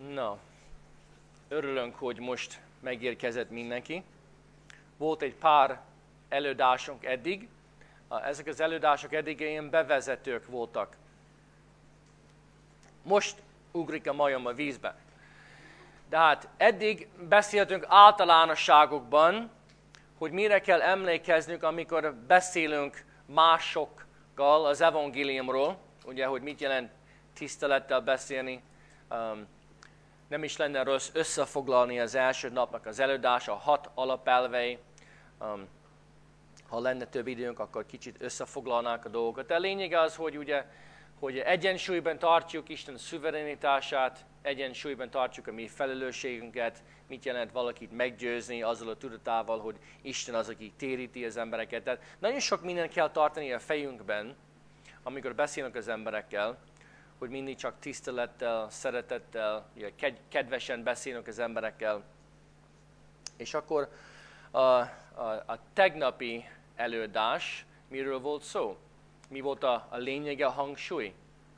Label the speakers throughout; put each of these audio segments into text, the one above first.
Speaker 1: Na, örülünk, hogy most megérkezett mindenki. Volt egy pár előadásunk eddig. Ezek az előadások eddig ilyen bevezetők voltak. Most ugrik a majom a vízbe. De hát eddig beszéltünk általánosságokban, hogy mire kell emlékeznünk, amikor beszélünk másokkal az evangéliumról. Ugye, hogy mit jelent tisztelettel beszélni. Nem is lenne rossz összefoglalni az első napnak az előadása, 6 alapelvei. Ha lenne több időnk, akkor kicsit összefoglalnánk a dolgokat. De a lényeg az, hogy egyensúlyban tartjuk Isten szuverenitását, egyensúlyban tartjuk a mi felelősségünket, mit jelent valakit meggyőzni azzal a tudatával, hogy Isten az, aki téríti az embereket. Tehát nagyon sok mindent kell tartani a fejünkben, amikor beszélünk az emberekkel, hogy mindig csak tisztelettel, szeretettel, kedvesen beszélünk az emberekkel. És akkor a tegnapi előadás, miről volt szó? Mi volt a lényege, a hangsúly?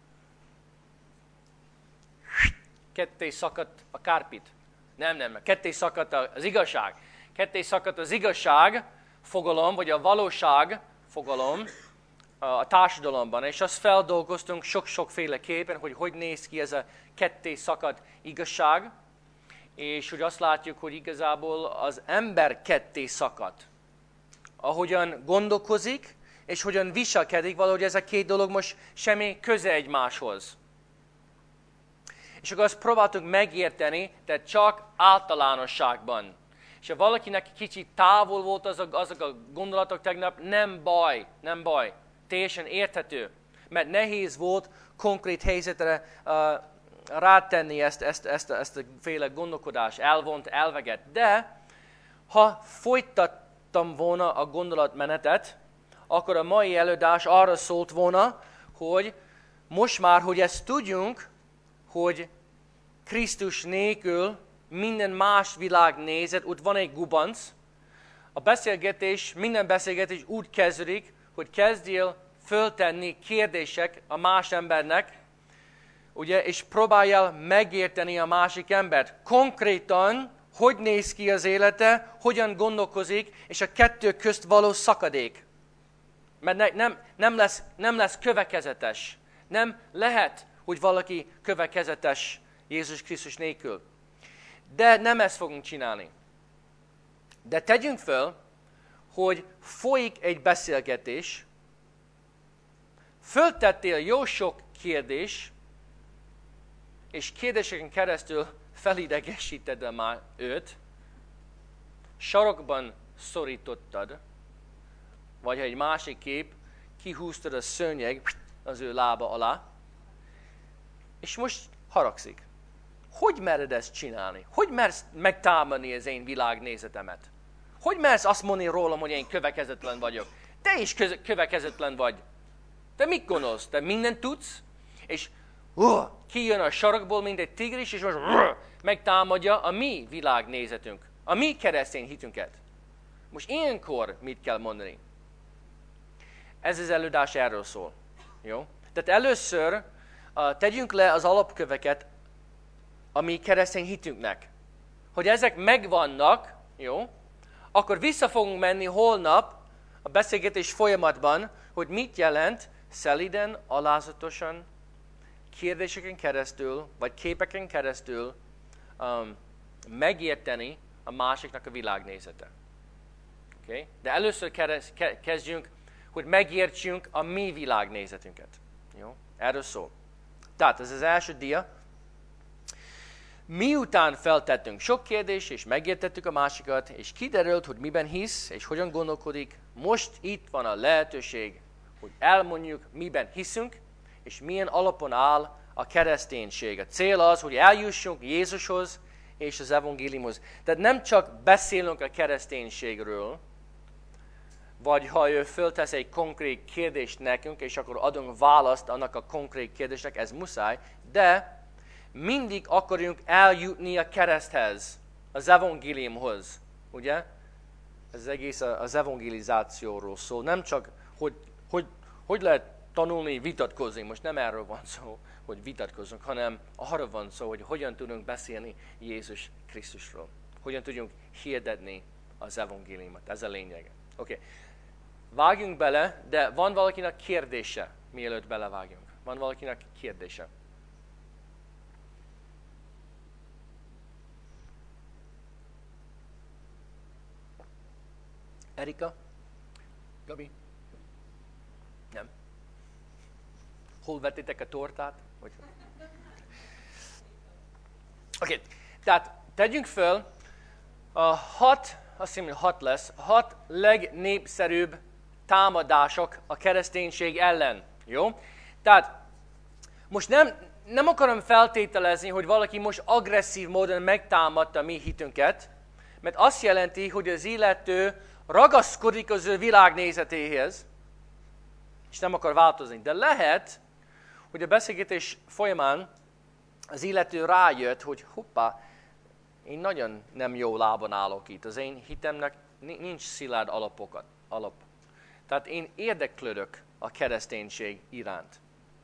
Speaker 1: Ketté szakadt a kárpit. Nem, ketté szakadt az igazság. Ketté szakadt az igazság fogalom, vagy a valóság fogalom a társadalomban. És azt feldolgoztunk sok-sokféleképpen, hogy néz ki ez a ketté szakadt igazság. És hogy azt látjuk, hogy igazából az ember ketté szakadt. Ahogyan gondolkozik, és hogyan viselkedik, valahogy ez a két dolog most semmi köze egymáshoz. És akkor azt próbáltuk megérteni, de csak általánosságban. És ha valakinek kicsit távol volt azok a gondolatok tegnap, nem baj, teljesen érthető. Mert nehéz volt konkrét helyzetre rátenni ezt a féle gondolkodás, elvont elveget. De ha folytattam volna a gondolatmenetet, akkor a mai előadás arra szólt volna, hogy most már, hogy ezt tudjunk, hogy Krisztus nélkül minden más világnézet, ott van egy gubanc, minden beszélgetés úgy kezdődik, hogy kezdjél föltenni kérdések a más embernek, ugye, és próbáljál megérteni a másik embert. Konkrétan, hogy néz ki az élete, hogyan gondolkozik, és a kettő közt való szakadék. Mert nem lesz következetes. Nem lehet, hogy valaki következetes Jézus Krisztus nélkül. De nem ezt fogunk csinálni. De tegyünk föl, hogy folyik egy beszélgetés, föltettél jó sok kérdés, és kérdéseken keresztül felidegesíted már őt, sarokban szorítottad, vagy ha egy másik kép, kihúztad a szőnyeg az ő lába alá, és most haragszik. Hogy mered ezt csinálni? Hogy mersz megtámadni az én világnézetemet? Hogy mersz azt mondani rólam, hogy én következetlen vagyok? Te is következetlen vagy. Te mit gondolsz? Te mindent tudsz? És kijön a sarokból, mint egy tigris, és most megtámadja a mi világnézetünk, a mi keresztény hitünket. Most ilyenkor mit kell mondani? Ez az előadás erről szól. Jó? Tehát először tegyünk le az alapköveket a mi keresztény hitünknek. Hogy ezek megvannak, jó? Akkor vissza fogunk menni holnap a beszélgetés folyamatban, hogy mit jelent szelíden, alázatosan, kérdéseken keresztül, vagy képeken keresztül megérteni a másiknak a világnézete. Okay? De először kezdjünk, hogy megértsünk a mi világnézetünket. Jó? Erről szól. Tehát ez az első dia. Miután feltettünk sok kérdést, és megértettük a másikat, és kiderült, hogy miben hisz, és hogyan gondolkodik, most itt van a lehetőség, hogy elmondjuk, miben hiszünk, és milyen alapon áll a kereszténység. A cél az, hogy eljussunk Jézushoz és az evangéliumhoz. Tehát nem csak beszélünk a kereszténységről, vagy ha ő föltesz egy konkrét kérdést nekünk, és akkor adunk választ annak a konkrét kérdésnek, ez muszáj, de mindig akarjunk eljutni a kereszthez, az evangéliumhoz. Ugye? Ez egész az evangelizációról szól. Nem csak, hogy lehet tanulni, vitatkozni. Most nem erről van szó, hogy vitatkozunk, hanem arra van szó, hogy hogyan tudunk beszélni Jézus Krisztusról. Hogyan tudjunk hirdetni az evangéliumot. Ez a lényeg. Oké. Vágjunk bele, de van valakinek kérdése, mielőtt belevágjunk? Van valakinek kérdése? Erika? Gabi? Nem. Hol vettétek a tortát? Oké. Tehát tegyünk föl a 6 lesz, 6 legnépszerűbb támadások a kereszténység ellen. Jó? Tehát most nem akarom feltételezni, hogy valaki most agresszív módon megtámadta mi hitünket, mert azt jelenti, hogy az illető ragaszkodik az ő világnézetéhez, és nem akar változni. De lehet, hogy a beszélgetés folyamán az illető rájött, hogy hoppá, én nagyon nem jó lábon állok itt. Az én hitemnek nincs szilárd alap. Tehát én érdeklődök a kereszténység iránt.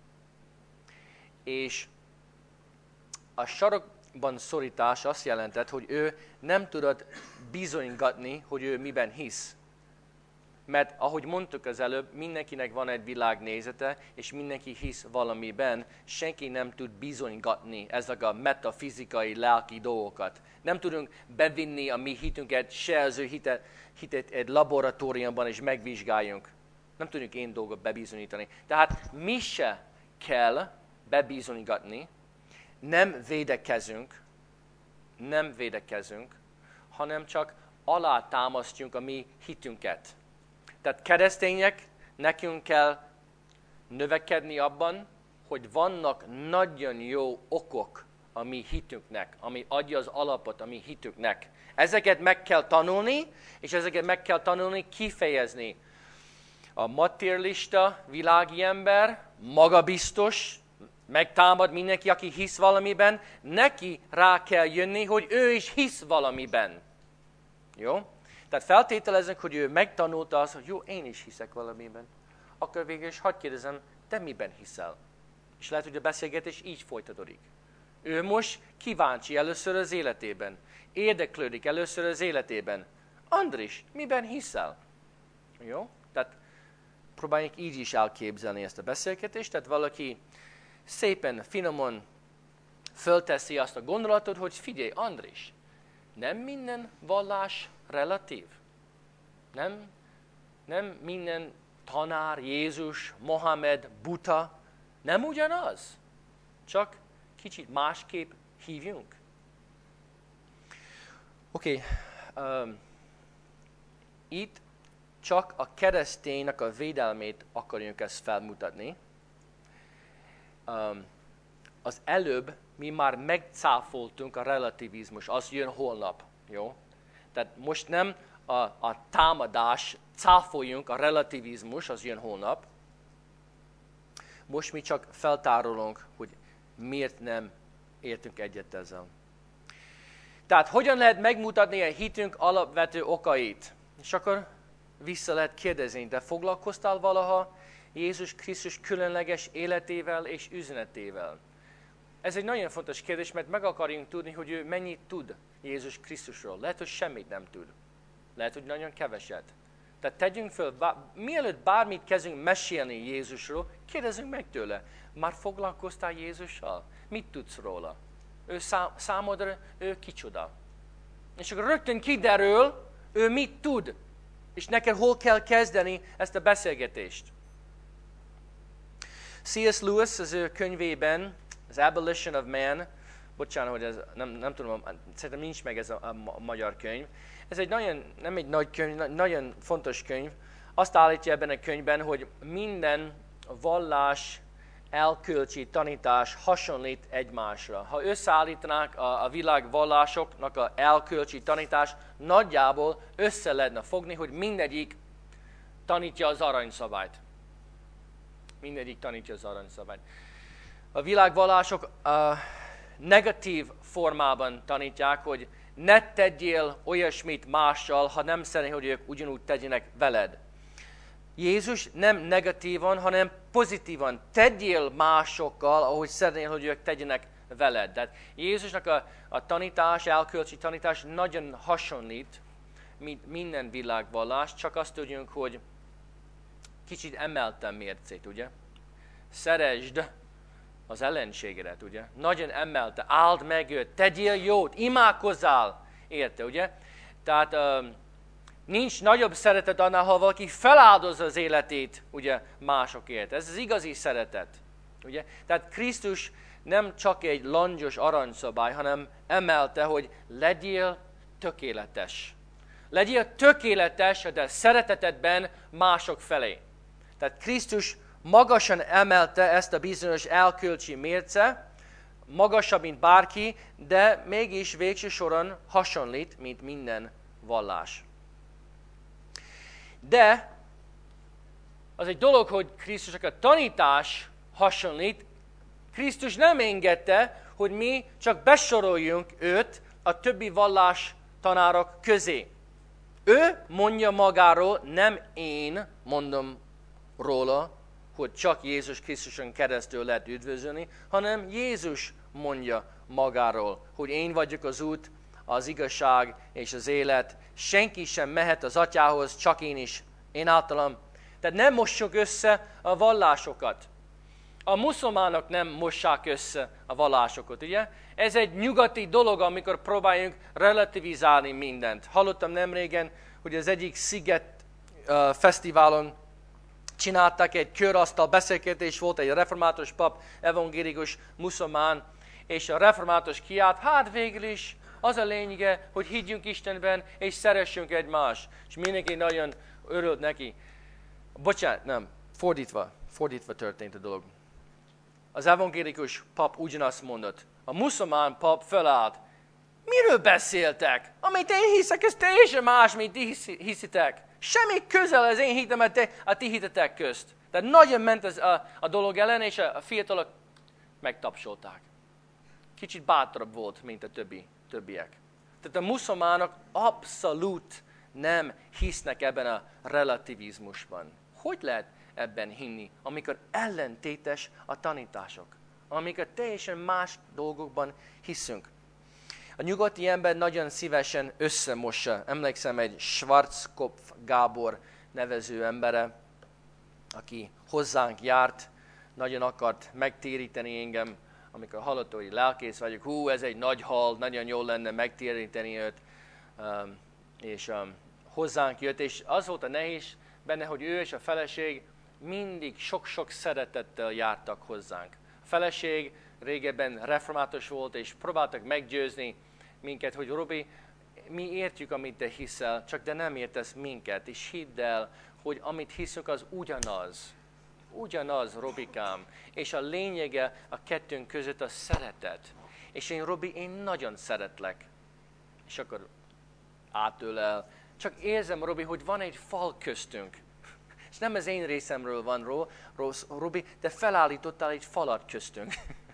Speaker 1: És a sarokban szorítás azt jelentett, hogy ő nem tudott bizonygatni, hogy ő miben hisz. Mert ahogy mondtuk az előbb, mindenkinek van egy világnézete, és mindenki hisz valamiben, senki nem tud bizonygatni ezek a metafizikai, lelki dolgokat. Nem tudunk bevinni a mi hitünket, se az ő hitet egy laboratóriumban, és megvizsgáljunk. Nem tudjuk én dolgot bebizonyítani. Tehát mi se kell bebizonygatni, nem védekezünk, hanem csak alátámasztjuk a mi hitünket. Tehát keresztények, nekünk kell növekedni abban, hogy vannak nagyon jó okok a mi hitünknek, ami adja az alapot a mi hitünknek. Ezeket meg kell tanulni, és ezeket meg kell tanulni kifejezni. A materialista világi ember, magabiztos, megtámad mindenki, aki hisz valamiben, neki rá kell jönni, hogy ő is hisz valamiben. Jó? Tehát feltételezünk, hogy ő megtanulta azt, hogy jó, én is hiszek valamiben. Akkor végül is hadd kérdezem, te miben hiszel? És lehet, hogy a beszélgetés így folytatódik. Ő most kíváncsi először az életében. Érdeklődik először az életében. Andris, miben hiszel? Jó? Tehát próbáljuk így is elképzelni ezt a beszélgetést. Tehát valaki szépen, finoman fölteszi azt a gondolatot, hogy figyelj, Andris, nem minden vallás relatív. Nem minden tanár, Jézus, Mohamed, Buddha, nem ugyanaz. Csak kicsit másképp hívjunk. Oké. Itt csak a kereszténynek a védelmét akarjuk ezt felmutatni. Az előbb mi már megcáfoltunk a relativizmus, az jön holnap. Jó? Tehát most nem a támadás, cáfoljunk a relativizmus, az jön holnap. Most mi csak feltárolunk, hogy miért nem értünk egyet ezzel. Tehát hogyan lehet megmutatni a hitünk alapvető okait? És akkor vissza lehet kérdezni, de foglalkoztál valaha Jézus Krisztus különleges életével és üzenetével? Ez egy nagyon fontos kérdés, mert meg akarjunk tudni, hogy ő mennyit tud Jézus Krisztusról. Lehet, hogy semmit nem tud. Lehet, hogy nagyon keveset. Tehát tegyünk föl, mielőtt bármit kezdünk mesélni Jézusról, kérdezzünk meg tőle, már foglalkoztál Jézussal? Mit tudsz róla? Ő számodra, ő kicsoda? És akkor rögtön kiderül, ő mit tud, és neked hol kell kezdeni ezt a beszélgetést. C.S. Lewis az ő könyvében, az Abolition of Man, bocsánat, hogy ez, nem tudom, szerintem nincs meg ez a magyar könyv. Ez egy nem egy nagy könyv, nagyon fontos könyv. Azt állítja ebben a könyvben, hogy minden vallás, elkölcsi tanítás hasonlít egymásra. Ha összeállítanák a világ vallásoknak az elkölcsi tanítás, nagyjából össze lehetne fogni, hogy mindegyik tanítja az aranyszabályt. Mindegyik tanítja az aranyszabályt. A világvallások negatív formában tanítják, hogy ne tegyél olyasmit mással, ha nem szeretnél, hogy ők ugyanúgy tegyenek veled. Jézus nem negatívan, hanem pozitívan. Tegyél másokkal, ahogy szeretnél, hogy ők tegyenek veled. Tehát Jézusnak a tanítás, elkölcsi tanítás nagyon hasonlít, mint minden világvallás, csak azt tudjunk, hogy kicsit emeltem mércét, ugye? Szeresd az ellenségedet, ugye? Nagyon emelte, áld meg őt, tegyél jót, imádkozzál érte, ugye? Tehát nincs nagyobb szeretet annál, ha valaki feláldozza az életét, ugye, másokért. Ez az igazi szeretet, ugye? Tehát Krisztus nem csak egy langyos aranyszabály, hanem emelte, hogy legyél tökéletes. Legyél tökéletes a te szeretetedben mások felé. Tehát Krisztus magasan emelte ezt a bizonyos elkölcsi mérce, magasabb, mint bárki, de mégis végső soron hasonlít, mint minden vallás. De az egy dolog, hogy Krisztusnak a tanítás hasonlít, Krisztus nem engedte, hogy mi csak besoroljunk őt a többi vallás tanárok közé. Ő mondja magáról, nem én mondom róla, hogy csak Jézus Krisztuson keresztül lehet üdvözölni, hanem Jézus mondja magáról, hogy én vagyok az út, az igazság és az élet. Senki sem mehet az Atyához, csak én általam. Tehát nem mossuk össze a vallásokat. A muszlimánok nem mossák össze a vallásokat, ugye? Ez egy nyugati dolog, amikor próbáljunk relativizálni mindent. Hallottam nemrégen, hogy az egyik sziget fesztiválon csináltak egy körasztal beszélgetés, volt egy református pap, evangélikus muszlimán, és a református kiált, hát végül is az a lényege, hogy higgyünk Istenben, és szeressünk egymást. És mindenki nagyon örült neki. Bocsánat, nem, fordítva történt a dolog. Az evangélikus pap ugyanazt mondott. A muszlimán pap felállt. Miről beszéltek? Amit én hiszek, ez teljesen más, mint ti hiszitek. Semmi közel az én hitem a ti hitetek közt. Tehát nagyon ment a dolog ellen, és a fiatalok megtapsolták. Kicsit bátrabb volt, mint a többiek. Tehát a muszlimánok abszolút nem hisznek ebben a relativizmusban. Hogy lehet ebben hinni, amikor ellentétes a tanítások? Amikor teljesen más dolgokban hiszünk. A nyugati ember nagyon szívesen összemossa. Emlékszem egy Schwarzkopf Gábor nevező embere, aki hozzánk járt, nagyon akart megtéríteni engem, amikor hallotta, hogy lelkész vagyok, ez egy nagy hal, nagyon jól lenne megtéríteni őt, és hozzánk jött, és az volt a nehéz benne, hogy ő és a feleség mindig sok-sok szeretettel jártak hozzánk. A feleség régebben református volt, és próbáltak meggyőzni minket, hogy Robi, mi értjük, amit te hiszel, csak de nem értesz minket, és hidd el, hogy amit hiszünk, az ugyanaz. Ugyanaz, Robikám. És a lényege a kettőnk között a szeretet. És Robi, én nagyon szeretlek. És akkor átölel. Csak érzem, Robi, hogy van egy fal köztünk. És nem az én részemről van, Robi, de felállítottál egy falat köztünk.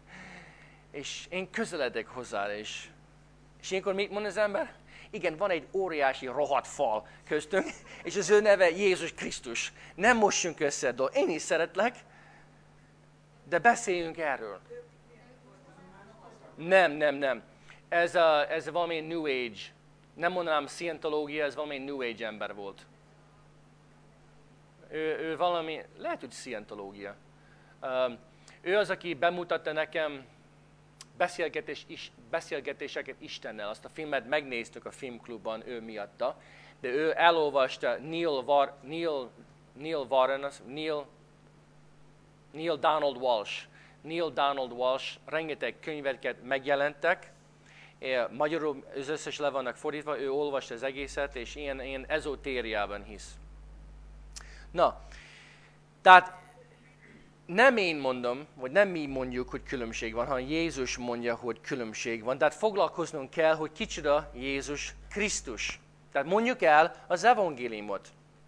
Speaker 1: És én közeledek hozzá, és ilyenkor mit mond az ember? Igen, van egy óriási rohadt fal köztünk, és az ő neve Jézus Krisztus. Nem mossunk össze a dolgot. Én is szeretlek, de beszéljünk erről. Nem. Ez valami New Age. Nem mondanám scientológia, ez valami New Age ember volt. Ő valami, lehet, hogy scientológia. Ő az, aki bemutatta nekem beszélgetéseket Istennel. Azt a filmet megnéztük a filmklubban ő miatta, de ő elolvasta Neil Donald Walsh, rengeteg könyveket megjelentek, magyarul az összes le vannak fordítva, ő olvasta az egészet, és ilyen ezotériában hisz. Na, tehát nem én mondom, vagy nem mi mondjuk, hogy különbség van, hanem Jézus mondja, hogy különbség van. Tehát foglalkoznunk kell, hogy kicsoda Jézus Krisztus. Tehát mondjuk el az evangéliumot.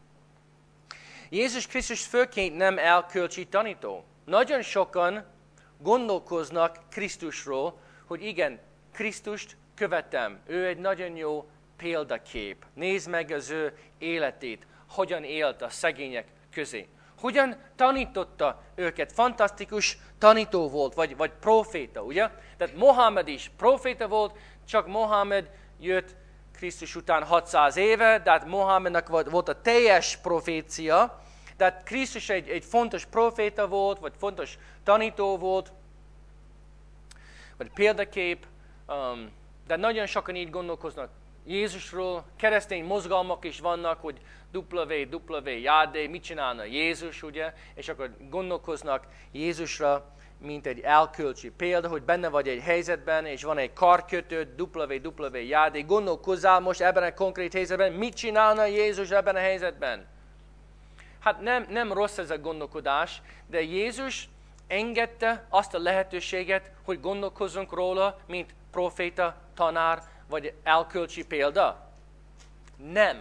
Speaker 1: Jézus Krisztus főként nem elkölcsi tanító. Nagyon sokan gondolkoznak Krisztusról, hogy igen, Krisztust követem. Ő egy nagyon jó példakép. Nézd meg az ő életét, hogyan élt a szegények közé. Hogyan tanította őket? Fantasztikus tanító volt, vagy proféta, ugye? Tehát Mohamed is proféta volt, csak Mohamed jött Krisztus után 600 éve, tehát Mohamednak volt a teljes profécia, tehát Krisztus egy fontos proféta volt, vagy fontos tanító volt, vagy példakép, de nagyon sokan így gondolkoznak Jézusról, keresztény mozgalmak is vannak, hogy WWJD, mit csinálna Jézus, ugye? És akkor gondolkoznak Jézusra, mint egy elkölcsi példa, hogy benne vagy egy helyzetben, és van egy karkötőd, WWJD, gondolkozzál most ebben a konkrét helyzetben, mit csinálna Jézus ebben a helyzetben? Hát nem rossz ez a gondolkodás, de Jézus engedte azt a lehetőséget, hogy gondolkozzunk róla, mint proféta, tanár, vagy elkölcsi példa? Nem.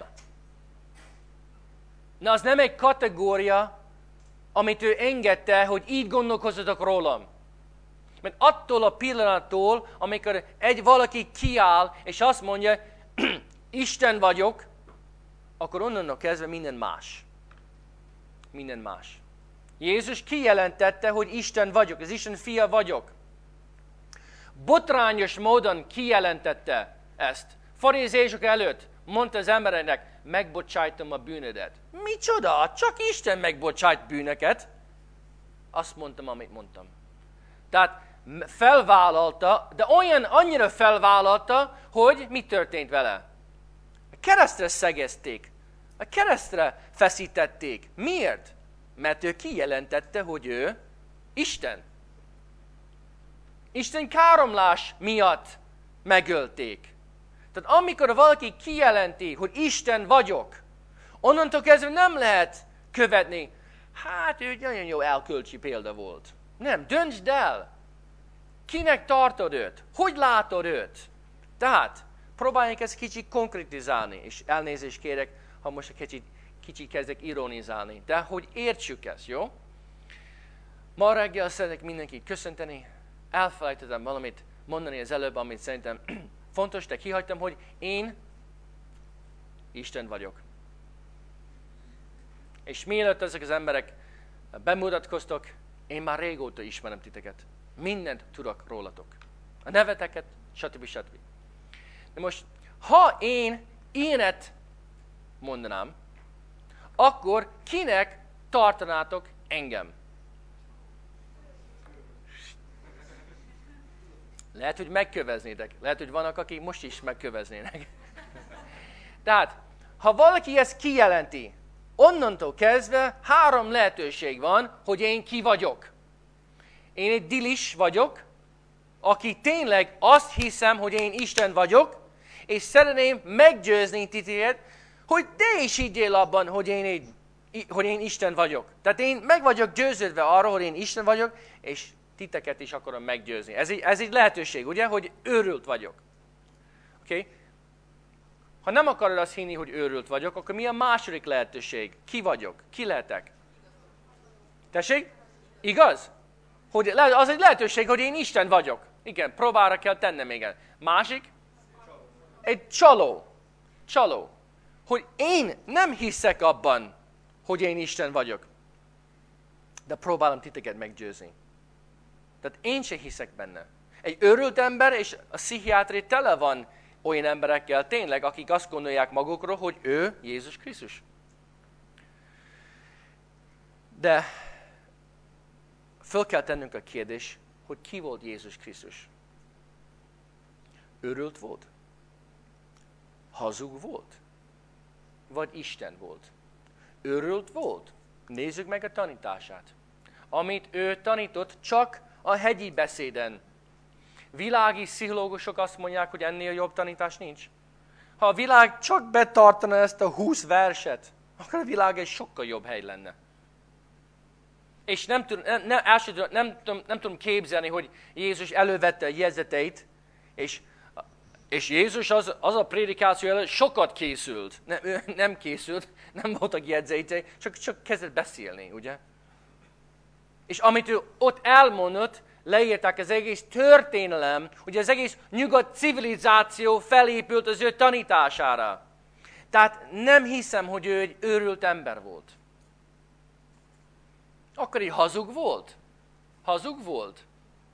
Speaker 1: Na, az nem egy kategória, amit ő engedte, hogy így gondolkozzatok rólam. Mert attól a pillanattól, amikor valaki kiáll, és azt mondja, Isten vagyok, akkor onnantól kezdve minden más. Minden más. Jézus kijelentette, hogy Isten vagyok, az Isten fia vagyok. Botrányos módon kijelentette ezt. Farizeusok előtt mondta az embereknek, megbocsájtom a bűnödet. Micsoda? Csak Isten megbocsájt bűnöket. Azt mondtam, amit mondtam. Tehát felvállalta, de annyira felvállalta, hogy mi történt vele? A keresztre szegezték. A keresztre feszítették. Miért? Mert ő kijelentette, hogy ő Isten. Isten káromlás miatt megölték. Tehát amikor valaki kijelenti, hogy Isten vagyok, onnantól kezdve nem lehet követni. Hát ő nagyon jó elkölcsi példa volt. Nem, döntsd el. Kinek tartod őt? Hogy látod őt? Tehát próbáljuk ezt kicsit konkrétizálni, és elnézést kérek, ha most egy kicsit kezdek ironizálni, de hogy értsük ezt, jó? Ma reggel szeretnék mindenkit köszönteni, elfelejtettem valamit mondani az előbb, amit szerintem fontos, de kihagytam, hogy én Isten vagyok. És mielőtt ezek az emberek bemutatkoztak, én már régóta ismerem titeket. Mindent tudok rólatok. A neveteket, stb. De most, ha én ilyenet mondanám, akkor kinek tartanátok engem? Lehet, hogy megköveznétek. Lehet, hogy vannak, akik most is megköveznének. Tehát, ha valaki ezt kijelenti, onnantól kezdve 3 lehetőség van, hogy én ki vagyok. Én egy dilis vagyok, aki tényleg azt hiszem, hogy én Isten vagyok, és szeretném meggyőzni titeket, hogy te is higgyél abban, hogy én Isten vagyok. Tehát én meg vagyok győződve arról, hogy én Isten vagyok, és titeket is akarom meggyőzni. Ez egy lehetőség, ugye, hogy őrült vagyok. Okay? Ha nem akarod azt hinni, hogy őrült vagyok, akkor mi a második lehetőség? Ki vagyok? Ki lehetek? Tessék? Igaz? Hogy az egy lehetőség, hogy én Isten vagyok. Igen, próbára kell tennem még el. Másik? Egy csaló. Csaló. Hogy én nem hiszek abban, hogy én Isten vagyok. De próbálom titeket meggyőzni. Tehát én se hiszek benne. Egy őrült ember és a pszichiátri tele van olyan emberekkel tényleg, akik azt gondolják magukról, hogy ő Jézus Krisztus. De föl kell tennünk a kérdés, hogy ki volt Jézus Krisztus? Őrült volt? Hazug volt? Vagy Isten volt? Őrült volt? Nézzük meg a tanítását. Amit ő tanított csak a hegyi beszéden. Világi pszichológusok azt mondják, hogy ennél jobb tanítás nincs. Ha a világ csak betartana ezt a 20 verset, akkor a világ egy sokkal jobb hely lenne. És nem tudom képzelni, hogy Jézus elővette a jegyzeteit, és Jézus az a prédikáció előtt sokat készült. Nem készült, nem voltak jegyzetei, csak kezdett beszélni, ugye? És amit ő ott elmondott, leírták az egész történelem, ugye az egész nyugat civilizáció felépült az ő tanítására. Tehát nem hiszem, hogy ő egy őrült ember volt. Akkor így hazug volt? Hazug volt?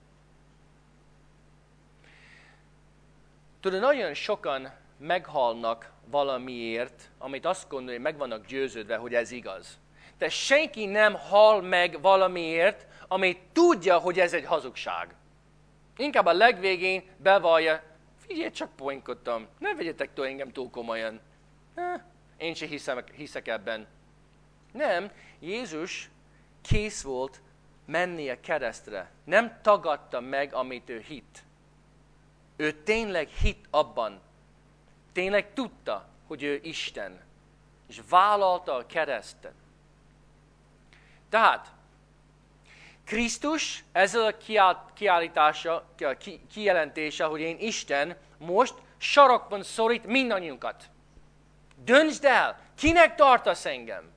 Speaker 1: Tudod, nagyon sokan meghalnak valamiért, amit azt gondolja, hogy meg vannak győződve, hogy ez igaz. De senki nem hal meg valamiért, amit tudja, hogy ez egy hazugság. Inkább a legvégén bevallja, figyelj, csak poénkodtam, ne vegyetek túl engem túl komolyan. Én sem hiszek ebben. Nem, Jézus kész volt menni a keresztre. Nem tagadta meg, amit ő hitt. Ő tényleg hitt abban. Tényleg tudta, hogy ő Isten. És vállalta a keresztet. Tehát, Krisztus ezzel a kijelentése, hogy én Isten, most sarokban szorít mindannyiunkat. Döntsd el, kinek tartasz engem?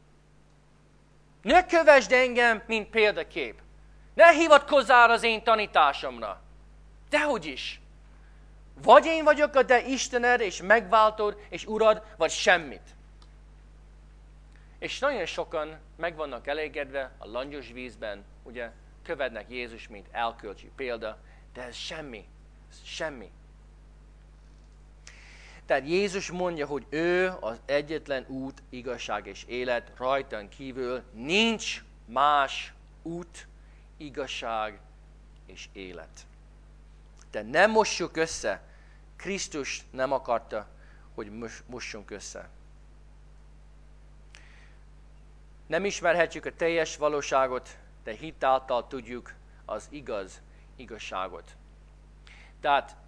Speaker 1: Ne kövesd engem, mint példakép. Ne hivatkozzál az én tanításomra. Dehogy is. Vagy én vagyok a te Istened, és megváltod, és Urad, vagy semmit. És nagyon sokan meg vannak elégedve a langyos vízben, ugye, követnek Jézus, mint elkölcsi példa, de ez semmi. Ez semmi. Tehát Jézus mondja, hogy ő az egyetlen út, igazság és élet, rajtan kívül nincs más út, igazság és élet. De nem mossuk össze. Krisztus nem akarta, hogy mossunk össze. Nem ismerhetjük a teljes valóságot, de hitáltal tudjuk az igazságot. Tehát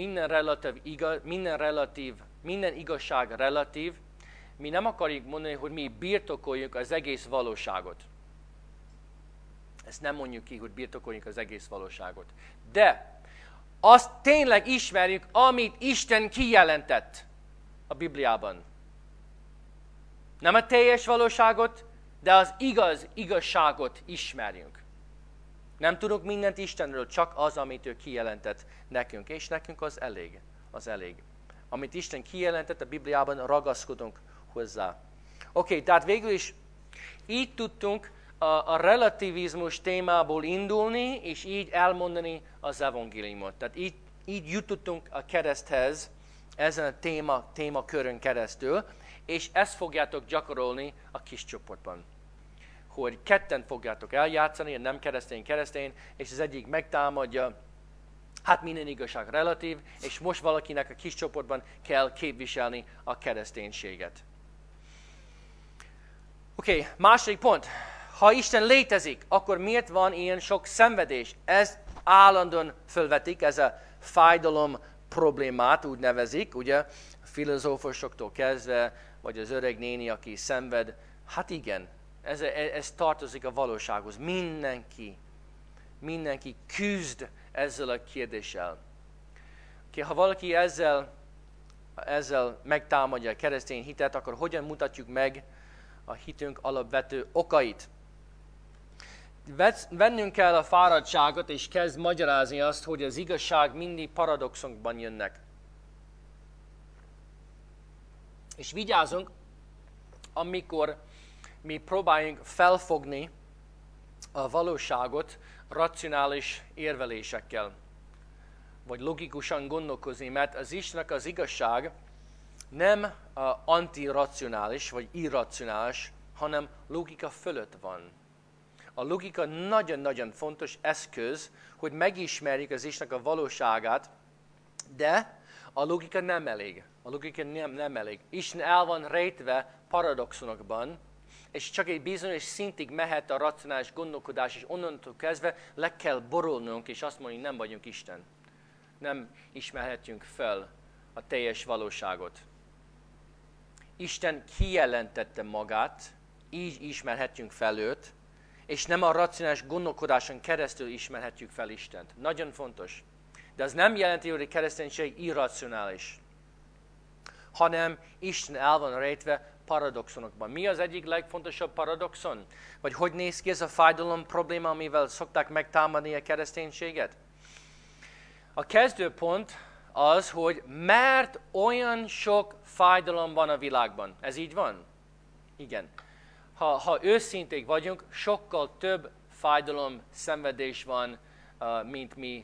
Speaker 1: minden igazság relatív. Mi nem akarjuk mondani, hogy mi birtokoljuk az egész valóságot. Ezt nem mondjuk ki, hogy birtokoljuk az egész valóságot. De azt tényleg ismerjük, amit Isten kijelentett a Bibliában. Nem a teljes valóságot, de az igazságot ismerjünk. Nem tudunk mindent Istenről, csak az, amit ő kijelentett nekünk. És nekünk az elég. Amit Isten kijelentett a Bibliában, ragaszkodunk hozzá. Oké, tehát végül is így tudtunk a relativizmus témából indulni, és így elmondani az evangéliumot. Tehát így jutottunk a kereszthez, ezen a témakörön keresztül, és ezt fogjátok gyakorolni a kis csoportban. Hogy ketten fogjátok eljátszani, a nem keresztény, és az egyik megtámadja, hát minden igazság relatív, és most valakinek a kis csoportban kell képviselni a kereszténységet. Oké, második pont. Ha Isten létezik, akkor miért van ilyen sok szenvedés? Ez állandóan fölvetik, ez a fájdalom problémát úgy nevezik, ugye, a filozófusoktól kezdve, vagy az öreg néni, aki szenved. Hát igen, ez tartozik a valósághoz. Mindenki küzd ezzel a kérdéssel. Ha valaki ezzel megtámadja a keresztény hitet, akkor hogyan mutatjuk meg a hitünk alapvető okait? Vennünk kell a fáradtságot, és kezd magyarázni azt, hogy az igazság mindig paradoxonokban jönnek. És vigyázzunk, amikor mi próbáljunk felfogni a valóságot racionális érvelésekkel, vagy logikusan gondolkozni, mert az Istennek az igazság nem antiracionális, vagy irracionális, hanem logika fölött van. A logika nagyon-nagyon fontos eszköz, hogy megismerjük az Istennek a valóságát, de a logika nem elég. Nem elég. Isten el van rejtve paradoxonokban, és csak egy bizonyos szintig mehet a racionális gondolkodás, és onnantól kezdve le kell borulnunk, és azt mondjuk, nem vagyunk Isten. Nem ismerhetjünk fel a teljes valóságot. Isten kijelentette magát, így ismerhetjünk fel őt, és nem a racionális gondolkodáson keresztül ismerhetjük fel Istent. Nagyon fontos. De az nem jelenti, hogy a kereszténység irracionális, hanem Isten el van rejtve paradoxonokban. Mi az egyik legfontosabb paradoxon? Vagy hogy néz ki ez a fájdalom probléma, amivel szokták megtámadni a kereszténységet? A kezdőpont az, hogy mert olyan sok fájdalom van a világban. Ez így van? Igen. ha őszinték vagyunk, sokkal több fájdalom, szenvedés van, mint mi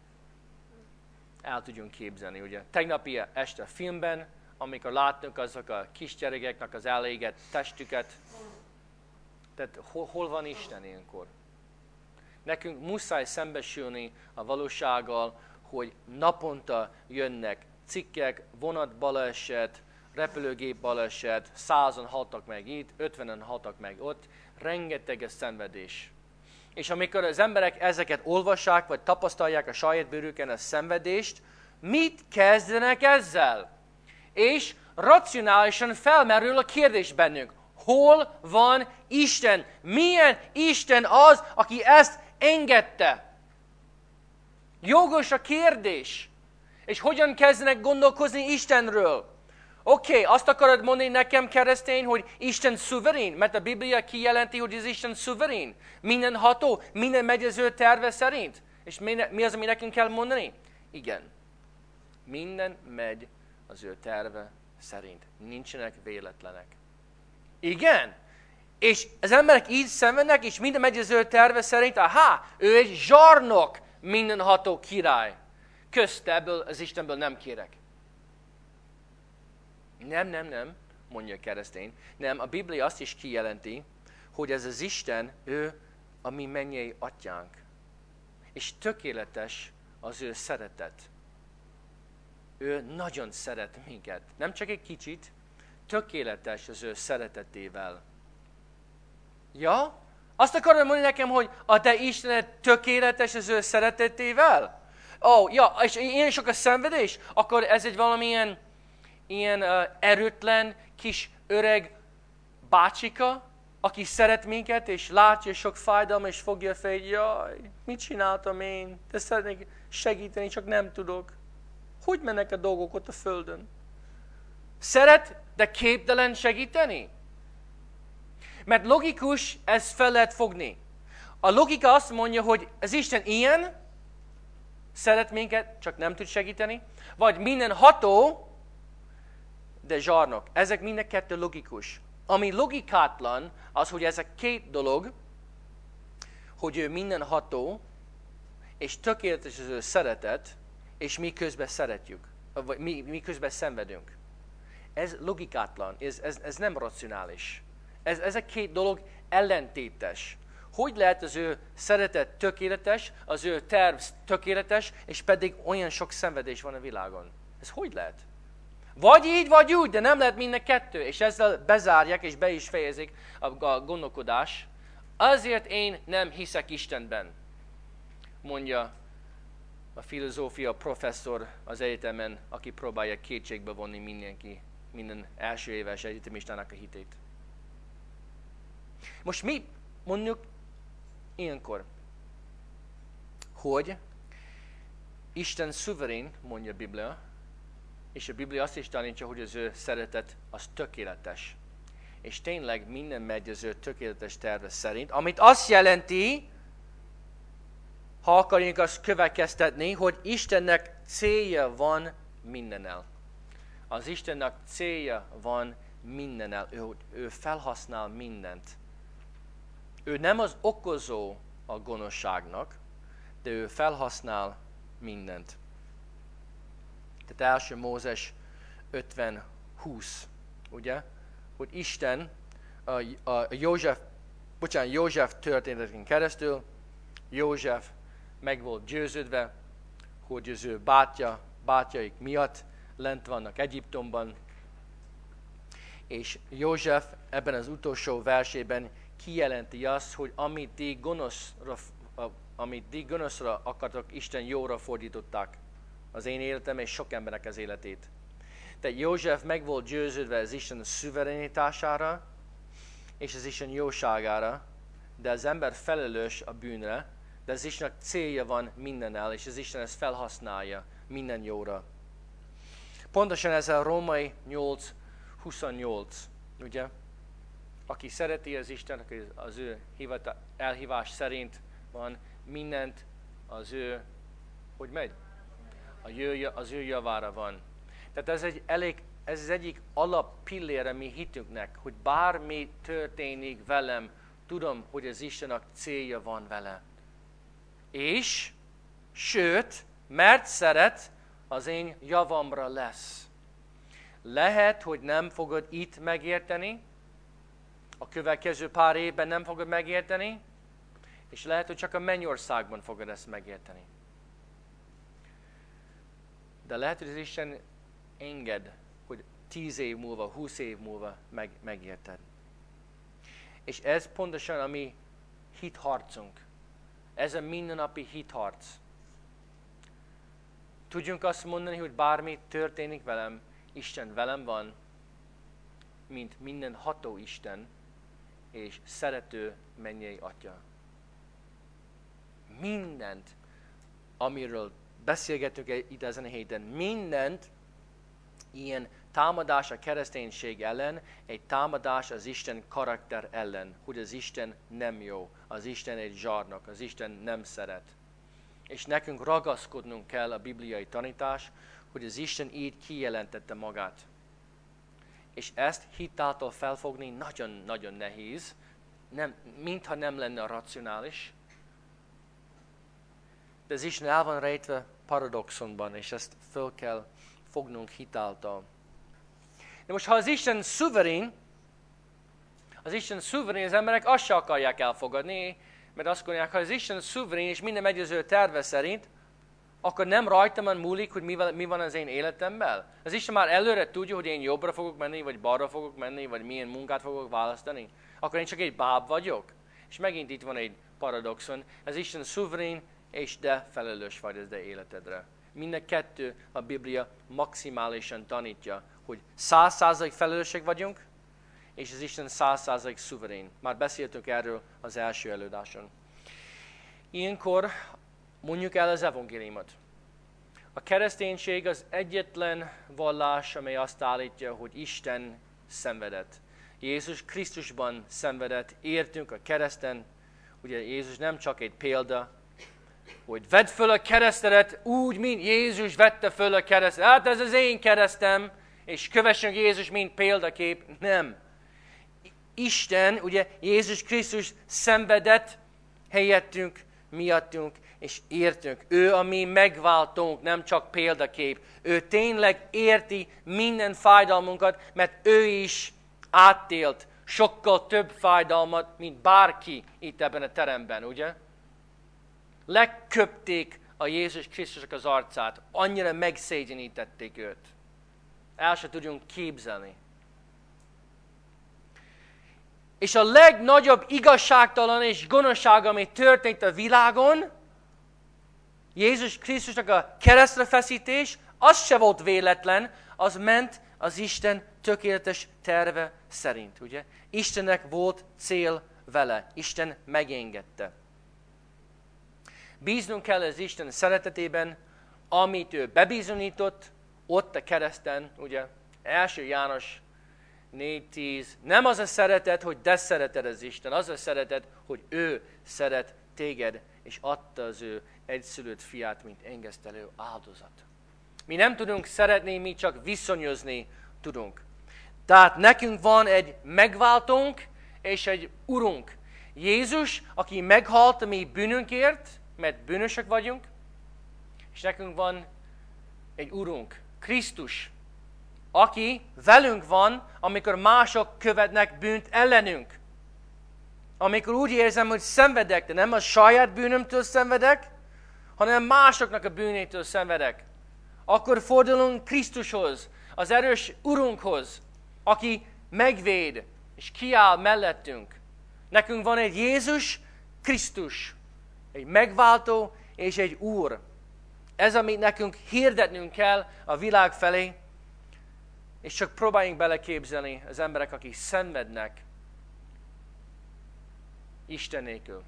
Speaker 1: el tudjunk képzelni. Ugye? Tegnapi este a filmben, amikor láttunk azok a kisgyerekeknek az elégett testüket, tehát hol van Isten ilyenkor? Nekünk muszáj szembesülni a valósággal, hogy naponta jönnek cikkek, vonatbaleset, repülőgép baleset, 100-an haltak meg itt, 50-en haltak meg ott, rengeteg a szenvedés. És amikor az emberek ezeket olvassák, vagy tapasztalják a saját bőrükön a szenvedést, mit kezdenek ezzel? És racionálisan felmerül a kérdés bennünk. Hol van Isten? Milyen Isten az, aki ezt engedte? Jogos a kérdés. És hogyan kezdenek gondolkozni Istenről? Oké, azt akarod mondani nekem, keresztény, hogy Isten szuverén? Mert a Biblia kijelenti, hogy az Isten szuverén. Mindenható, minden megy az ő terve szerint. És mi az, ami nekünk kell mondani? Igen. Minden megy az ő terve szerint. Nincsenek véletlenek. Igen. És az emberek így szenvednek, és minden megy az ő terve szerint. Aha, ő egy zsarnok, mindenható király. Közt ebből az Istenből nem kérek. Nem, mondja a keresztény. Nem, a Biblia azt is kijelenti, hogy ez az Isten, ő a mi mennyei atyánk. És tökéletes az ő szeretet. Ő nagyon szeret minket. Nem csak egy kicsit, tökéletes az ő szeretetével. Ja? Azt akarod mondani nekem, hogy a te Istened tökéletes az ő szeretetével? És ilyen sok a szenvedés? Akkor ez egy valamilyen erőtlen, kis öreg bácsika, aki szeret minket, és látja sok fájdalmat, és fogja fel, hogy jaj, mit csináltam én? Te szeretnék segíteni, csak nem tudok. Hogy mennek a dolgok ott a földön? Szeret, de képtelen segíteni? Mert logikus, ezt fel lehet fogni. A logika azt mondja, hogy az Isten ilyen, szeret minket, csak nem tud segíteni, vagy mindenható, de zsarnok. Ezek mind a kettő logikus. Ami logikátlan, az, hogy ezek két dolog, hogy ő mindenható, és tökéletes az ő szeretet, és mi közben szeretjük, vagy mi közben szenvedünk. Ez logikátlan, ez nem racionális. Ez a két dolog ellentétes. Hogy lehet az ő szeretet tökéletes, az ő terv tökéletes, és pedig olyan sok szenvedés van a világon? Ez hogy lehet? Vagy így, vagy úgy, de nem lehet mind a kettő. És ezzel bezárják, és be is fejezik a gondolkodás. Azért én nem hiszek Istenben, mondja a filozófia professzor az egyetemen, aki próbálja kétségbe vonni minden első éves egyetemistának a hitét. Most mi mondjuk ilyenkor, hogy Isten szuverén, mondja a Biblia, és a Biblia azt is tanítja, hogy az ő szeretet az tökéletes. És tényleg minden megy az ő tökéletes terve szerint, amit azt jelenti, ha akarjuk azt következtetni, hogy Istennek célja van mindennel. Az Istennek célja van mindennel. Ő felhasznál mindent. Ő nem az okozó a gonoszságnak, de ő felhasznál mindent. Tehát első Mózes 50-20, ugye? Hogy Isten József történetén keresztül, József meg volt győződve, hogy az ő bátyjaik miatt lent vannak Egyiptomban, és József ebben az utolsó versében kijelenti azt, hogy amit ti gonoszra akartok, Isten jóra fordították az én életem és sok embernek az életét. Tehát József meg volt győződve az Isten szuverenitására és az Isten jóságára, de az ember felelős a bűnre, de az Istennek célja van mindennel, és az Isten ezt felhasználja minden jóra. Pontosan ez a Római 8:28, ugye? Aki szereti az Isten, az ő elhívás szerint van, mindent az ő, hogy megy? Az ő javára van. Tehát ez egy ez az egyik alappillére mi hitünknek, hogy bármi történik velem, tudom, hogy az Istennek célja van vele. És, sőt, mert szeret, az én javamra lesz. Lehet, hogy nem fogod itt megérteni, a következő pár évben nem fogod megérteni, és lehet, hogy csak a mennyországban fogod ezt megérteni. De lehet, hogy az Isten enged, hogy 10 év múlva, 20 év múlva megérted. És ez pontosan a mi hitharcunk. Ez a mindennapi hitharc. Tudjunk azt mondani, hogy bármi történik velem, Isten velem van, mint minden ható Isten, és szerető mennyei Atya. Mindent, amiről beszélgetünk itt ezen a héten, mindent ilyen támadás a kereszténység ellen, egy támadás az Isten karakter ellen, hogy az Isten nem jó, az Isten egy zsarnok, az Isten nem szeret. És nekünk ragaszkodnunk kell a bibliai tanítás, hogy az Isten így kijelentette magát. És ezt hitáltal felfogni nagyon-nagyon nehéz, mintha nem lenne racionális. De az Isten el van rejtve paradoxonban, és ezt föl kell fognunk hitáltal. De most, ha az Isten szuverén, az emberek azt se akarják elfogadni, mert azt mondják, ha az Isten szuverén, és minden megy az ő terve szerint, akkor nem rajtam múlik, hogy mi van az én életemben. Az Isten már előre tudja, hogy én jobbra fogok menni, vagy balra fogok menni, vagy milyen munkát fogok választani. Akkor én csak egy báb vagyok. És megint itt van egy paradoxon. Az Isten szuverén, és de felelős vagy az te életedre. Mind a kettő a Biblia maximálisan tanítja, hogy 100% felelősek vagyunk, és az Isten 100% szuverén. Már beszéltünk erről az első előadáson. Ilyenkor mondjuk el az evangéliumot. A kereszténység az egyetlen vallás, amely azt állítja, hogy Isten szenvedett. Jézus Krisztusban szenvedett, értünk a kereszten. Ugye Jézus nem csak egy példa, hogy vedd föl a keresztedet úgy, mint Jézus vette föl a keresztet. Hát ez az én keresztem, és kövessünk Jézus, mint példakép. Nem. Isten, ugye Jézus Krisztus szenvedett helyettünk, miattunk, és értünk. Ő a mi megváltónk, nem csak példakép. Ő tényleg érti minden fájdalmunkat, mert ő is átélt sokkal több fájdalmat, mint bárki itt ebben a teremben, ugye? Leköpték a Jézus Krisztusnak az arcát, annyira megszégyenítették őt. El se tudjunk képzelni. És a legnagyobb igazságtalan és gonoszság, ami történt a világon, Jézus Krisztusnak a keresztre feszítés, az se volt véletlen, az ment az Isten tökéletes terve szerint, ugye? Istennek volt cél vele, Isten megengedte. Bíznunk kell az Isten szeretetében, amit ő bebizonyított, ott a kereszten, ugye? 1 János 4:10. Nem az a szeretet, hogy te szereted az Isten, az a szeretet, hogy ő szeret téged, és adta az ő egyszülött fiát, mint engesztelő áldozat. Mi nem tudunk szeretni, mi csak viszonyozni tudunk. Tehát nekünk van egy megváltónk és egy urunk. Jézus, aki meghalt a mi bűnünkért, mert bűnösök vagyunk, és nekünk van egy urunk, Krisztus, aki velünk van, amikor mások követnek bűnt ellenünk. Amikor úgy érzem, hogy szenvedek, de nem a saját bűnömtől szenvedek, hanem másoknak a bűnétől szenvedek. Akkor fordulunk Krisztushoz, az erős urunkhoz, aki megvéd és kiáll mellettünk. Nekünk van egy Jézus Krisztus, egy megváltó és egy úr. Ez, amit nekünk hirdetnünk kell a világ felé, és csak próbáljunk beleképzelni az emberek, akik szenvednek Isten nélkül.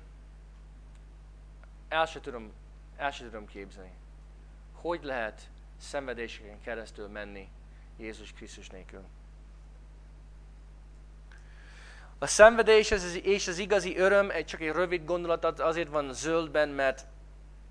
Speaker 1: El sem tudom képzelni. Hogy lehet szenvedéseken keresztül menni Jézus Krisztus nélkül? A szenvedés és az igazi öröm, csak egy rövid gondolat, azért van zöldben, mert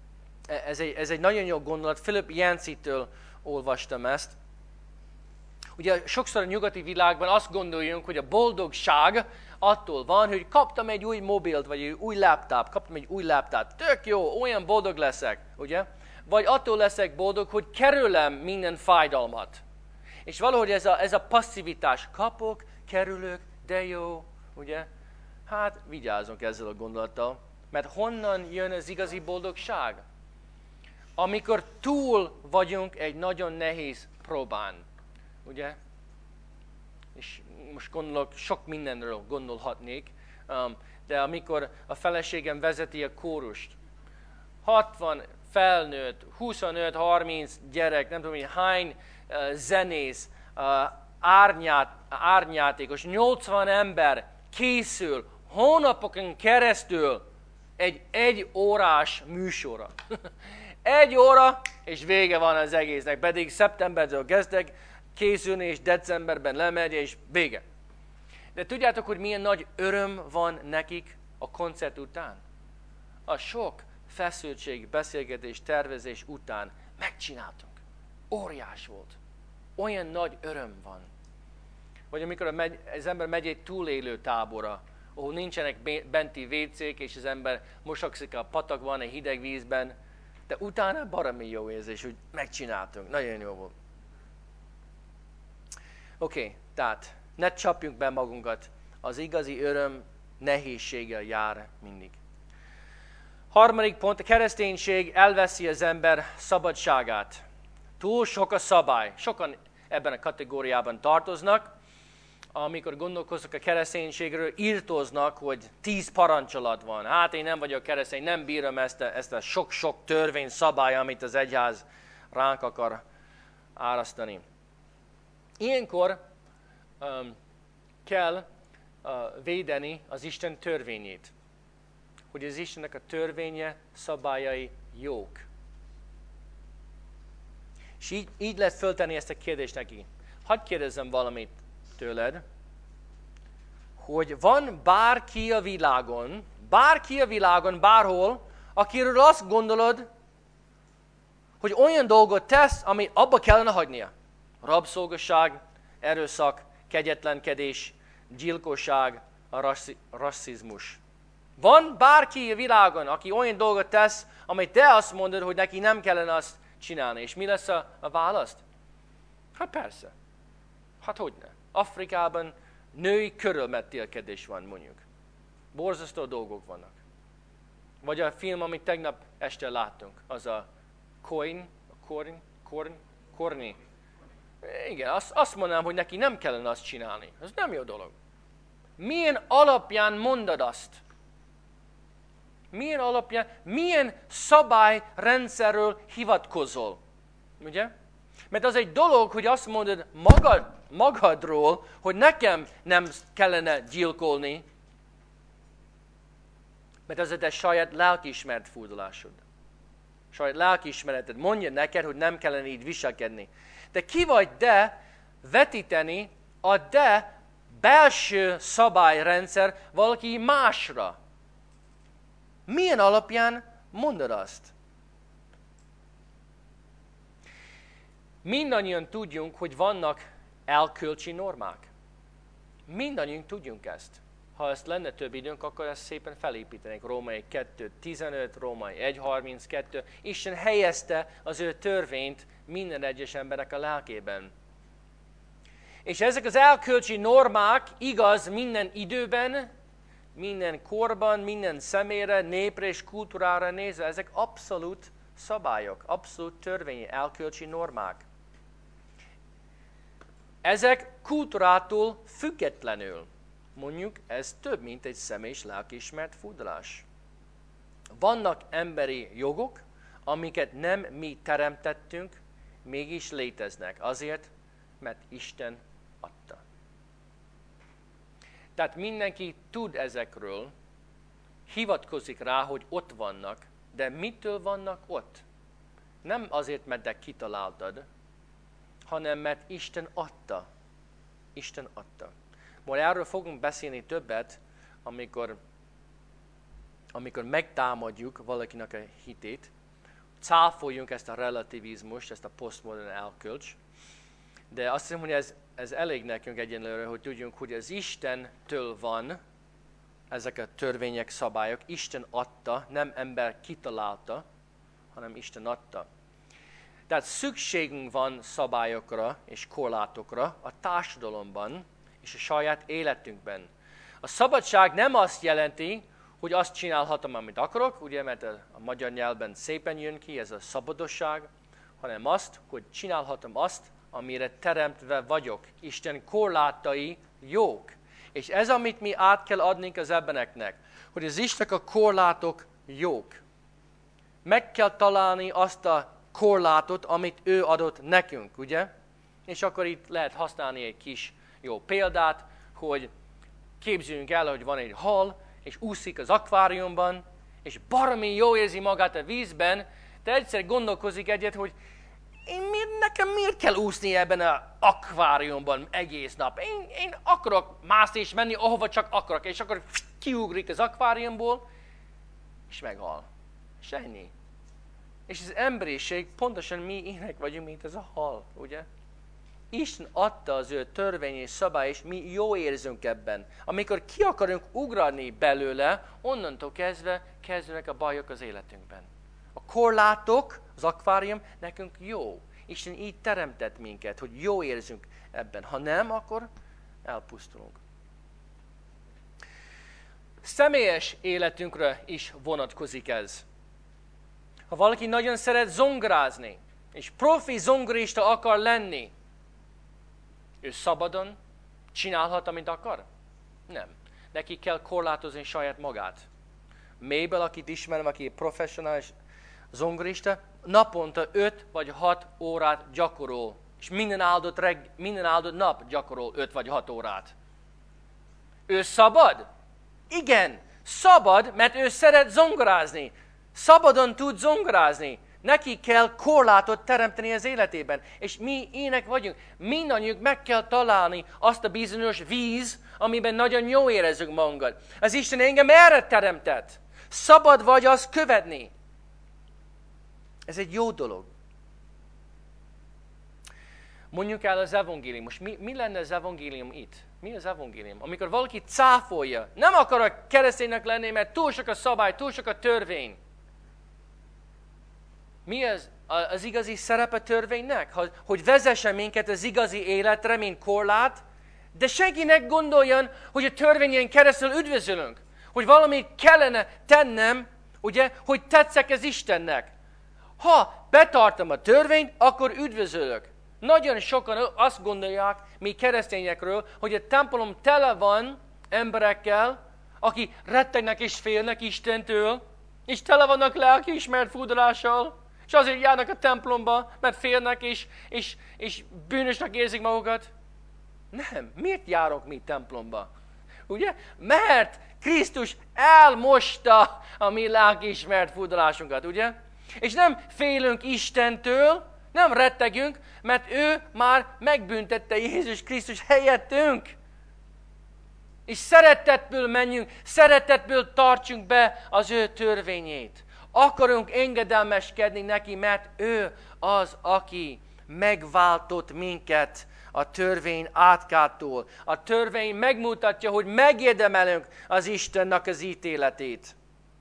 Speaker 1: ez egy nagyon jó gondolat. Philip Yancey-től olvastam ezt. ugye sokszor a nyugati világban azt gondoljunk, hogy a boldogság attól van, hogy kaptam egy új mobilt, vagy egy új laptop, tök jó, olyan boldog leszek, ugye? Vagy attól leszek boldog, hogy kerülem minden fájdalmat. És valahogy ez a passzivitás, kapok, kerülök, de jó, ugye? Hát vigyázzunk ezzel a gondolattal, mert honnan jön az igazi boldogság? Amikor túl vagyunk egy nagyon nehéz próbán, ugye? És most gondolok, sok mindenről gondolhatnék, de amikor a feleségem vezeti a kórust, 60 felnőtt, 25-30 gyerek, nem tudom, hogy hány zenész, árnyátékos, 80 ember készül hónapokon keresztül egy órás műsorra. 1 óra, és vége van az egésznek. Pedig szeptembertől kezdek készülni, és decemberben lemegy, és vége. De tudjátok, hogy milyen nagy öröm van nekik a koncert után? A sok feszültség, beszélgetés, tervezés után megcsináltunk. Óriás volt. Olyan nagy öröm van. Vagy amikor az ember megy egy túlélő táborra, ahol nincsenek benti vécék, és az ember mosakszik a patakban, egy hideg vízben, de utána baromi jó érzés, hogy megcsináltunk. Nagyon jó volt. Oké, tehát ne csapjunk be magunkat. Az igazi öröm nehézséggel jár mindig. Harmadik pont, a kereszténység elveszi az ember szabadságát. Túl sok a szabály. Sokan ebben a kategóriában tartoznak. Amikor gondolkoznak a kereszténységről, írtóznak, hogy 10 parancsolat van. Hát én nem vagyok keresztény, nem bírom ezt a sok-sok törvény, szabály, amit az egyház ránk akar árasztani. Ilyenkor kell védeni az Isten törvényét. Hogy az Istennek a törvénye, szabályai jók. És így lehet föltenni ezt a kérdést neki. Hadd kérdezzem valamit tőled, hogy van bárki a világon, bárhol, akiről azt gondolod, hogy olyan dolgot tesz, amit abba kellene hagynia. Rabszolgaság, erőszak, kegyetlenkedés, gyilkosság, a rasszizmus. Van bárki a világon, aki olyan dolgot tesz, amit te azt mondod, hogy neki nem kellene azt csinálni. És mi lesz a választ? Hát persze. Hát hogyne. Afrikában női körülmetélkedés van, mondjuk. Borzasztó dolgok vannak. Vagy a film, amit tegnap este láttunk, az a Korni. Igen, azt mondanám, hogy neki nem kellene azt csinálni. Ez nem jó dolog. Milyen alapján mondod azt? Milyen alapján, milyen szabályrendszerről hivatkozol? Ugye? Mert az egy dolog, hogy azt mondod magadról, hogy nekem nem kellene gyilkolni, mert az a te saját lelkiismeret furdalásod. Saját lelkiismereted mondja neked, hogy nem kellene így viselkedni. De ki vagy te vetíteni a te belső szabályrendszer valaki másra? Milyen alapján mondod azt? Mindannyian tudjunk, hogy vannak elkölcsi normák. Mindannyian tudjunk ezt. Ha ezt lenne több időnk, akkor ezt szépen felépítenénk. Római 2.15, Római 1.32. Isten helyezte az ő törvényt minden egyes embernek a lelkében. És ezek az elkölcsi normák igaz minden időben, minden korban, minden személyre, népre és kultúrára nézve. Ezek abszolút szabályok, abszolút törvényi, elkölcsi normák. Ezek kultúrától függetlenül. Mondjuk ez több, mint egy személyes lelkiismeret furdalás. Vannak emberi jogok, amiket nem mi teremtettünk, mégis léteznek. Azért, mert Isten adta. Tehát mindenki tud ezekről, hivatkozik rá, hogy ott vannak, de mitől vannak ott? Nem azért, mert te kitaláltad, hanem mert Isten adta. Isten adta. Majd erről fogunk beszélni többet, amikor megtámadjuk valakinek a hitét, cáfoljunk ezt a relativizmust, ezt a posztmodern elkölcs. De azt hiszem, hogy ez elég nekünk egyenlőre, hogy tudjunk, hogy az Istentől van ezek a törvények, szabályok. Isten adta, nem ember kitalálta, hanem Isten adta. Tehát szükségünk van szabályokra és korlátokra a társadalomban és a saját életünkben. A szabadság nem azt jelenti, hogy azt csinálhatom, amit akarok, ugye, mert a magyar nyelvben szépen jön ki ez a szabadosság, hanem azt, hogy csinálhatom azt, amire teremtve vagyok. Isten korlátai jók. És ez, amit mi át kell adnunk az embereknek, hogy az Istennek a korlátok jók. Meg kell találni azt a korlátot, amit ő adott nekünk, ugye? És akkor itt lehet használni egy kis jó példát, hogy képzeljünk el, hogy van egy hal, és úszik az akváriumban, és baromi jó érzi magát a vízben, de egyszer gondolkozik egyet, hogy nekem miért kell úszni ebben az akváriumban egész nap? Én akarok mászni és menni, ahova csak akarok, és akkor kiugrik az akváriumból, és meghal. És ennyi. És az emberiség pontosan mi ilyenek vagyunk, mint ez a hal, ugye? Isten adta az ő törvény és szabály, és mi jó érzünk ebben. Amikor ki akarunk ugrani belőle, onnantól kezdenek a bajok az életünkben. A korlátok, az akvárium nekünk jó. Isten így teremtett minket, hogy jó érzünk ebben. Ha nem, akkor elpusztulunk. Személyes életünkre is vonatkozik ez. Ha valaki nagyon szeret zongorázni, és profi zongorista akar lenni, ő szabadon csinálhat, amit akar? Nem. Neki kell korlátozni saját magát. Mabel, akit ismerem, aki professzionális zongorista, naponta 5 vagy 6 órát gyakorol. És minden áldott nap gyakorol 5 vagy 6 órát. Ő szabad? Igen, szabad, mert ő szeret zongorázni. Szabadon tud zongorázni. Neki kell korlátot teremteni az életében. És mi ének vagyunk. Mindannyiunk meg kell találni azt a bizonyos víz, amiben nagyon jó érezzük magunkat. Az Isten engem erre teremtett. Szabad vagy azt követni. Ez egy jó dolog. Mondjuk el az evangélium. Most mi lenne az evangélium itt? Mi az evangélium? Amikor valaki cáfolja, nem akarok kereszténynek lenni, mert túl sok a szabály, túl sok a törvény. Mi az igazi szerep a törvénynek? Hogy vezessen minket az igazi életre, mint korlát, de senkinek gondoljon, hogy a törvényen keresztül üdvözölünk. Hogy valamit kellene tennem, ugye, hogy tetszek az Istennek. Ha betartom a törvényt, akkor üdvözölök. Nagyon sokan azt gondolják, mi keresztényekről, hogy a templom tele van emberekkel, akik rettegnek és félnek Istentől, és tele vannak lelkiismert furdalással, és azért járnak a templomba, mert félnek és bűnösnek érzik magukat. Nem. Miért járok mi templomba? Ugye? Mert Krisztus elmosta a mi lelkiismert furdalásunkat, ugye? És nem félünk Istentől, nem rettegünk, mert ő már megbüntette Jézus Krisztus helyettünk. És szeretetből menjünk, szeretetből tartsunk be az ő törvényét. Akarunk engedelmeskedni neki, mert ő az, aki megváltott minket a törvény átkától. A törvény megmutatja, hogy megérdemelünk az Istennek az ítéletét.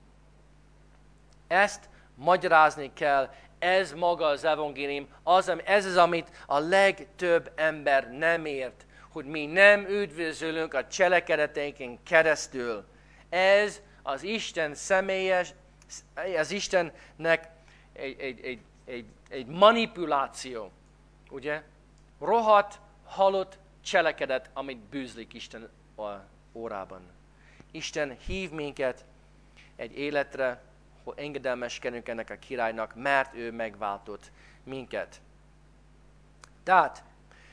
Speaker 1: Ezt magyarázni kell, ez maga az evangélium, ez az, amit a legtöbb ember nem ért, hogy mi nem üdvözölünk a cselekedeteinken keresztül. Ez az Isten személyes, az Istennek egy manipuláció, ugye? Rohadt, halott cselekedet, amit bűzlik Isten órában. Isten hív minket egy életre, hogy engedelmeskedünk ennek a királynak, mert ő megváltott minket. Tehát,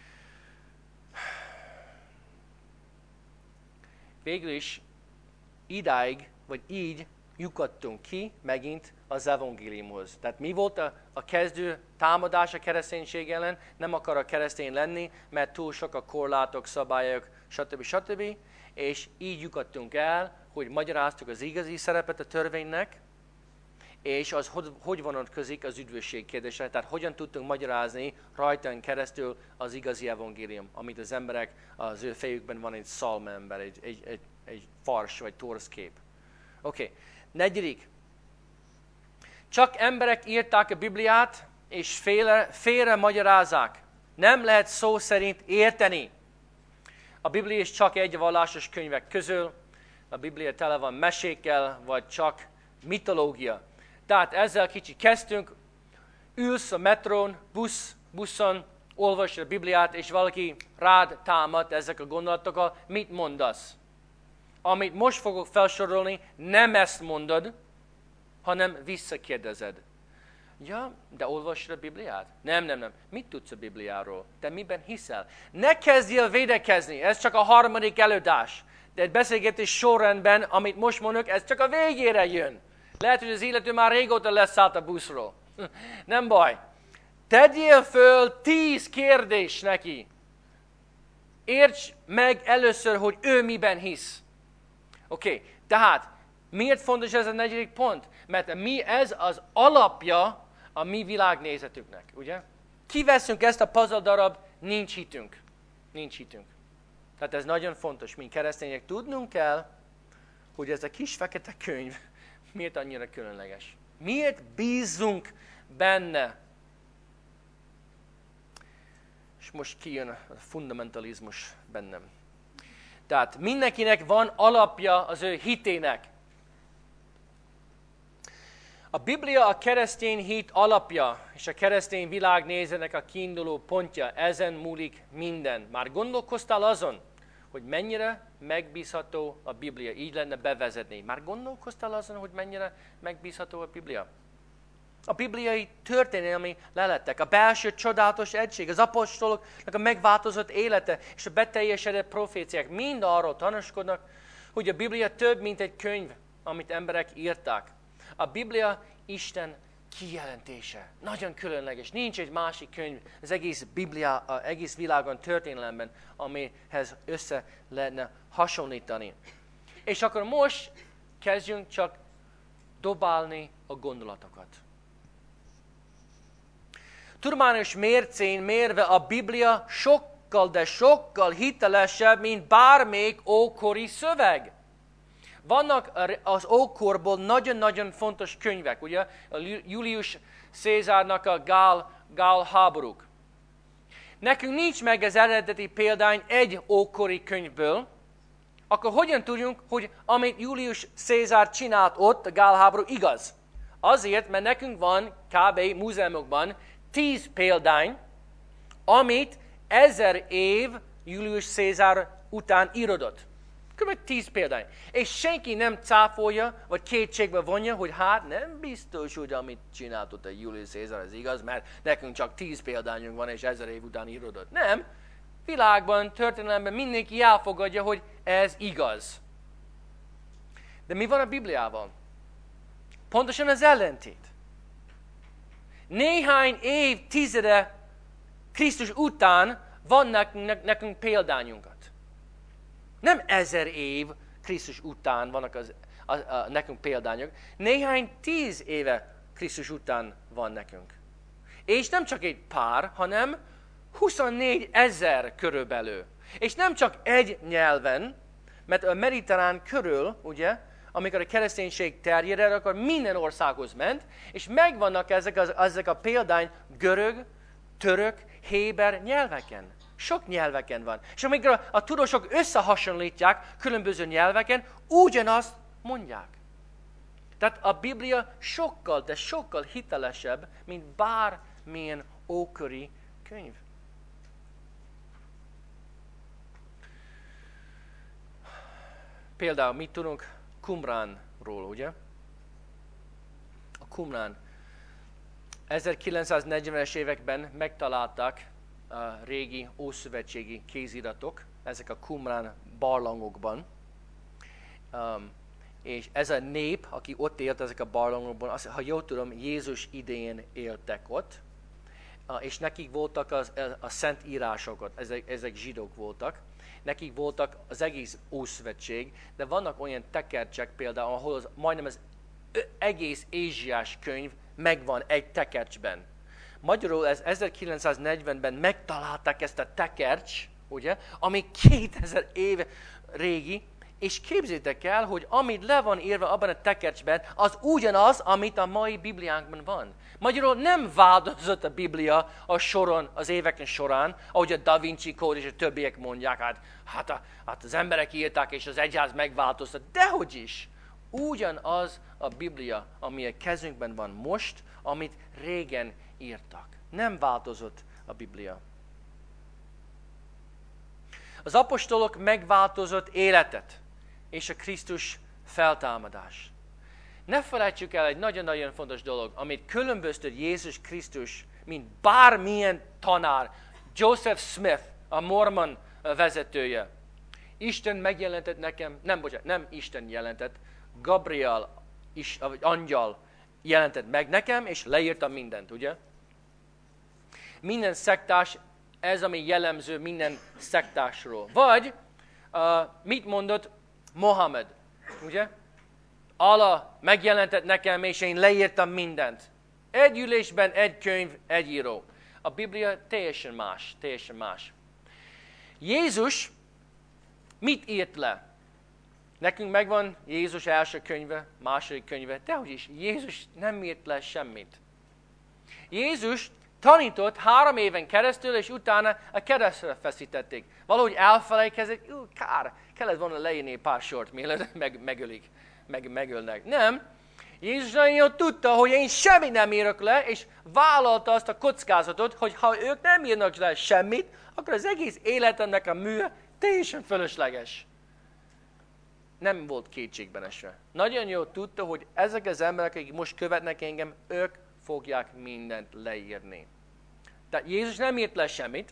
Speaker 1: végül is idáig, vagy így lyukadtunk ki megint az evangéliumhoz. Tehát mi volt a kezdő támadás a kereszténység ellen? Nem akar a keresztény lenni, mert túl sok a korlátok, szabályok, stb. És így lyukadtunk el, hogy magyaráztuk az igazi szerepet a törvénynek, és az hogy vonatkozik az üdvösség kérdésre, tehát hogyan tudtunk magyarázni rajtán keresztül az igazi evangélium, amit az emberek, az ő fejükben van egy szalmaember, egy fars vagy torszkép. Oké. Negyedik. Csak emberek írták a Bibliát, és félre magyarázzák. Nem lehet szó szerint érteni. A Biblia is csak egy vallásos könyvek közül. A Biblia tele van mesékkel, vagy csak mitológia. Tehát ezzel kicsit kezdtünk. Ülsz a metrón, buszon, olvasod a Bibliát, és valaki rád támad ezek a gondolatokkal. Mit mondasz? Amit most fogok felsorolni, nem ezt mondod, hanem visszakérdezed. Ja, de olvasod a Bibliát? Nem. Mit tudsz a Bibliáról? Te miben hiszel? Ne kezdjél védekezni, ez csak a harmadik előadás. De egy beszélgetés sorrendben, amit most mondok, ez csak a végére jön. Lehet, hogy az illető már régóta leszállt a buszról. Nem baj. Tegyél föl 10 kérdést neki. Érts meg először, hogy ő miben hisz. Oké, tehát miért fontos ez a negyedik pont? Mert ez az alapja a mi világnézetünknek, ugye? Kiveszünk ezt a puzzle darab, nincs hitünk. Nincs hitünk. Tehát ez nagyon fontos, mint keresztények tudnunk kell, hogy ez a kis fekete könyv miért annyira különleges. Miért bízunk benne? És most kijön a fundamentalizmus bennem. Tehát mindenkinek van alapja az ő hitének. A Biblia a keresztény hit alapja, és a keresztény világnézetek a kiinduló pontja. Ezen múlik minden. Már gondolkoztál azon, hogy mennyire megbízható a Biblia? Így lenne bevezetni. Már gondolkoztál azon, hogy mennyire megbízható a Biblia? A bibliai történelmi leletek, a belső csodálatos egység, az apostoloknak a megváltozott élete és a beteljesedett proféciák mind arról tanúskodnak, hogy a Biblia több, mint egy könyv, amit emberek írták. A Biblia Isten kijelentése. Nagyon különleges. Nincs egy másik könyv az egész Biblia, az egész világon, történelemben, amihez össze lehetne hasonlítani. És akkor most kezdjünk csak dobálni a gondolatokat. Tudományos mércén mérve a Biblia sokkal, de sokkal hitelesebb, mint bármelyik ókori szöveg. Vannak az ókorból nagyon-nagyon fontos könyvek, ugye? A Julius Cézárnak a Gál háborúk. Nekünk nincs meg az eredeti példány egy ókori könyvből, akkor hogyan tudjunk, hogy amit Julius Cézár csinált ott, a Gál háború igaz? Azért, mert nekünk van kb. Múzeumokban 10 példány, amit 1000 év Julius Cézár után írodott. Kb. 10 példány. És senki nem cáfolja, vagy kétségbe vonja, hogy hát nem biztos, hogy amit csinált ott a Julius Cézár az igaz, mert nekünk csak 10 példányunk van, és 1000 év után írodott. Nem. Világban, történelemben mindenki elfogadja, hogy ez igaz. De mi van a Bibliával? Pontosan az ellentét. Néhány évtizede Krisztus után van nekünk példányunkat. Nem 1000 év Krisztus után vannak nekünk példányok. Néhány 10 éve Krisztus után van nekünk. És nem csak egy pár, hanem 24 000 körülbelül. És nem csak egy nyelven, mert a mediterrán körül, ugye, amikor a kereszténység terjed, akkor minden országhoz ment, és megvannak ezek a példány görög, török, héber nyelveken. Sok nyelveken van. És amikor a tudósok összehasonlítják különböző nyelveken, ugyanazt mondják. Tehát a Biblia sokkal, de sokkal hitelesebb, mint bármilyen ókori könyv. Például mit tudunk Qumránról, ugye? A Qumrán 1940-es években megtalálták a régi ószövetségi kéziratok, ezek a Qumrán barlangokban. És ez a nép, aki ott élt ezek a barlangokban, ha jól tudom, Jézus idején éltek ott, és nekik voltak a szent írásokat, ezek zsidók voltak, nekik voltak az egész ószövetség, de vannak olyan tekercsek például, ahol majdnem az egész Ézsaiás könyv megvan egy tekercsben. Magyarul ez 1940-ben megtalálták ezt a tekercs, ugye, ami 2000 éve régi, és képzeljétek el, hogy amit le van írva abban a tekercsben, az ugyanaz, amit a mai Bibliánkban van. Magyarul nem változott a Biblia a soron, az éveken során, ahogy a Da Vinci Kód és a többiek mondják, hát az emberek írták, és az egyház megváltoztat. Dehogy is! Ugyanaz a Biblia, ami a kezünkben van most, amit régen írtak. Nem változott a Biblia. Az apostolok megváltozott életet, és a Krisztus feltámadás. Ne felejtsük el egy nagyon-nagyon fontos dolog, amit különböztet Jézus Krisztus, mint bármilyen tanár, Joseph Smith, a mormon vezetője. Isten megjelentett nekem, nem Isten jelentett, Gabriel, angyal jelentett meg nekem, és leírta mindent, ugye? Minden szektás, ez ami jellemző minden szektásról. Vagy, mit mondott Mohamed, ugye? Allah megjelentett nekem, és én leírtam mindent. Egy ülésben, egy könyv, egy író. A Biblia teljesen más, teljesen más. Jézus mit írt le? Nekünk megvan Jézus első könyve, második könyve, dehogy is, Jézus nem írt le semmit. Jézus tanított 3 éven keresztül, és utána a keresztre feszítették. Valahogy elfelejkezik, kár, kellett volna leírni pár sort, mielőtt megölnek. Nem. Jézus nagyon jól tudta, hogy én semmit nem írok le, és vállalta azt a kockázatot, hogy ha ők nem írnak le semmit, akkor az egész életemnek a műve teljesen fölösleges. Nem volt kétségben esve. Nagyon jól tudta, hogy ezek az emberek, akik most követnek engem, ők fogják mindent leírni. Tehát Jézus nem írt le semmit.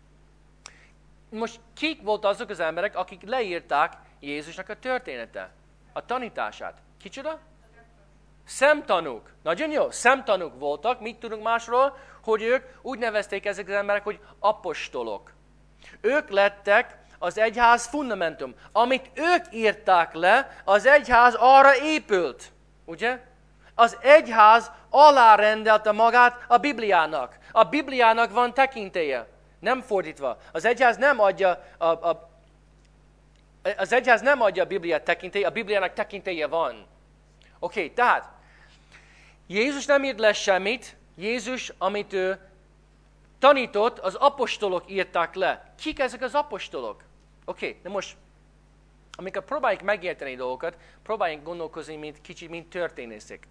Speaker 1: Most kik volt azok az emberek, akik leírták Jézusnak a története, a tanítását? Kicsoda? Szemtanúk. Nagyon jó, szemtanúk voltak. Mit tudunk másról? Hogy ők úgy nevezték ezek az emberek, hogy apostolok. Ők lettek az egyház fundamentum. Amit ők írták le, az egyház arra épült. Ugye? Az egyház alárendelte magát a Bibliának. A Bibliának van tekintélye. Nem fordítva. Az egyház nem adja a Bibliát tekintélye, a Bibliának tekintélye van. Oké, tehát Jézus nem írt le semmit, Jézus, amit ő tanított, az apostolok írták le. Kik ezek az apostolok? Oké, de most, amikor próbáljuk megérteni dolgokat, próbáljunk gondolkozni kicsit, mint történészek.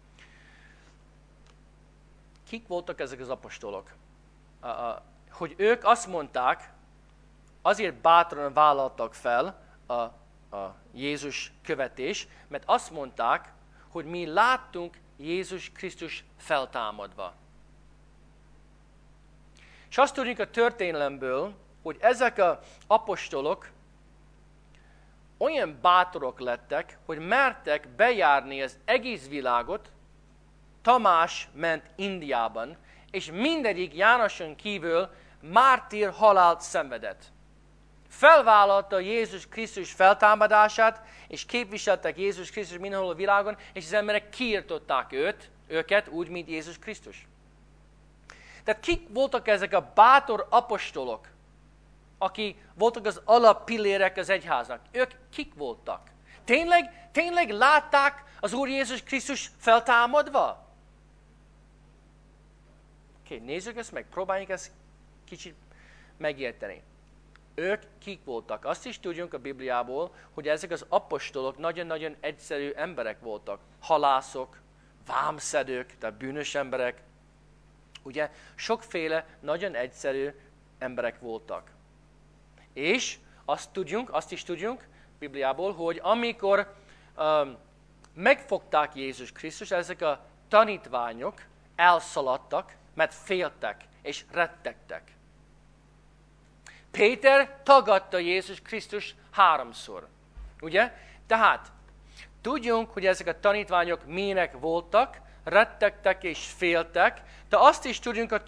Speaker 1: Kik voltak ezek az apostolok? Hogy ők azt mondták, azért bátran vállaltak fel a Jézus követés, mert azt mondták, hogy mi láttunk Jézus Krisztus feltámadva. És azt tudjuk a történelemből, hogy ezek az apostolok olyan bátorok lettek, hogy mertek bejárni az egész világot. Tamás ment Indiában, és mindegyik Jánoson kívül mártír halált szenvedett. Felvállalta Jézus Krisztus feltámadását, és képviseltek Jézus Krisztus mindenhol a világon, és az emberek kiirtották őket úgy, mint Jézus Krisztus. Tehát kik voltak ezek a bátor apostolok, akik voltak az alappillérek az egyháznak? Ők kik voltak? Tényleg látták az Úr Jézus Krisztus feltámadva? Oké, nézzük ezt meg, próbáljuk ezt kicsit megérteni. Ők kik voltak? Azt is tudjunk a Bibliából, hogy ezek az apostolok nagyon-nagyon egyszerű emberek voltak. Halászok, vámszedők, tehát bűnös emberek. Ugye, sokféle nagyon egyszerű emberek voltak. És azt is tudjunk Bibliából, hogy amikor megfogták Jézus Krisztus, ezek a tanítványok elszaladtak, mert féltek és rettegtek. Péter tagadta Jézus Krisztus 3-szor. Ugye? Tehát tudjunk, hogy ezek a tanítványok milyenek voltak, rettegtek és féltek, de azt is tudjunk a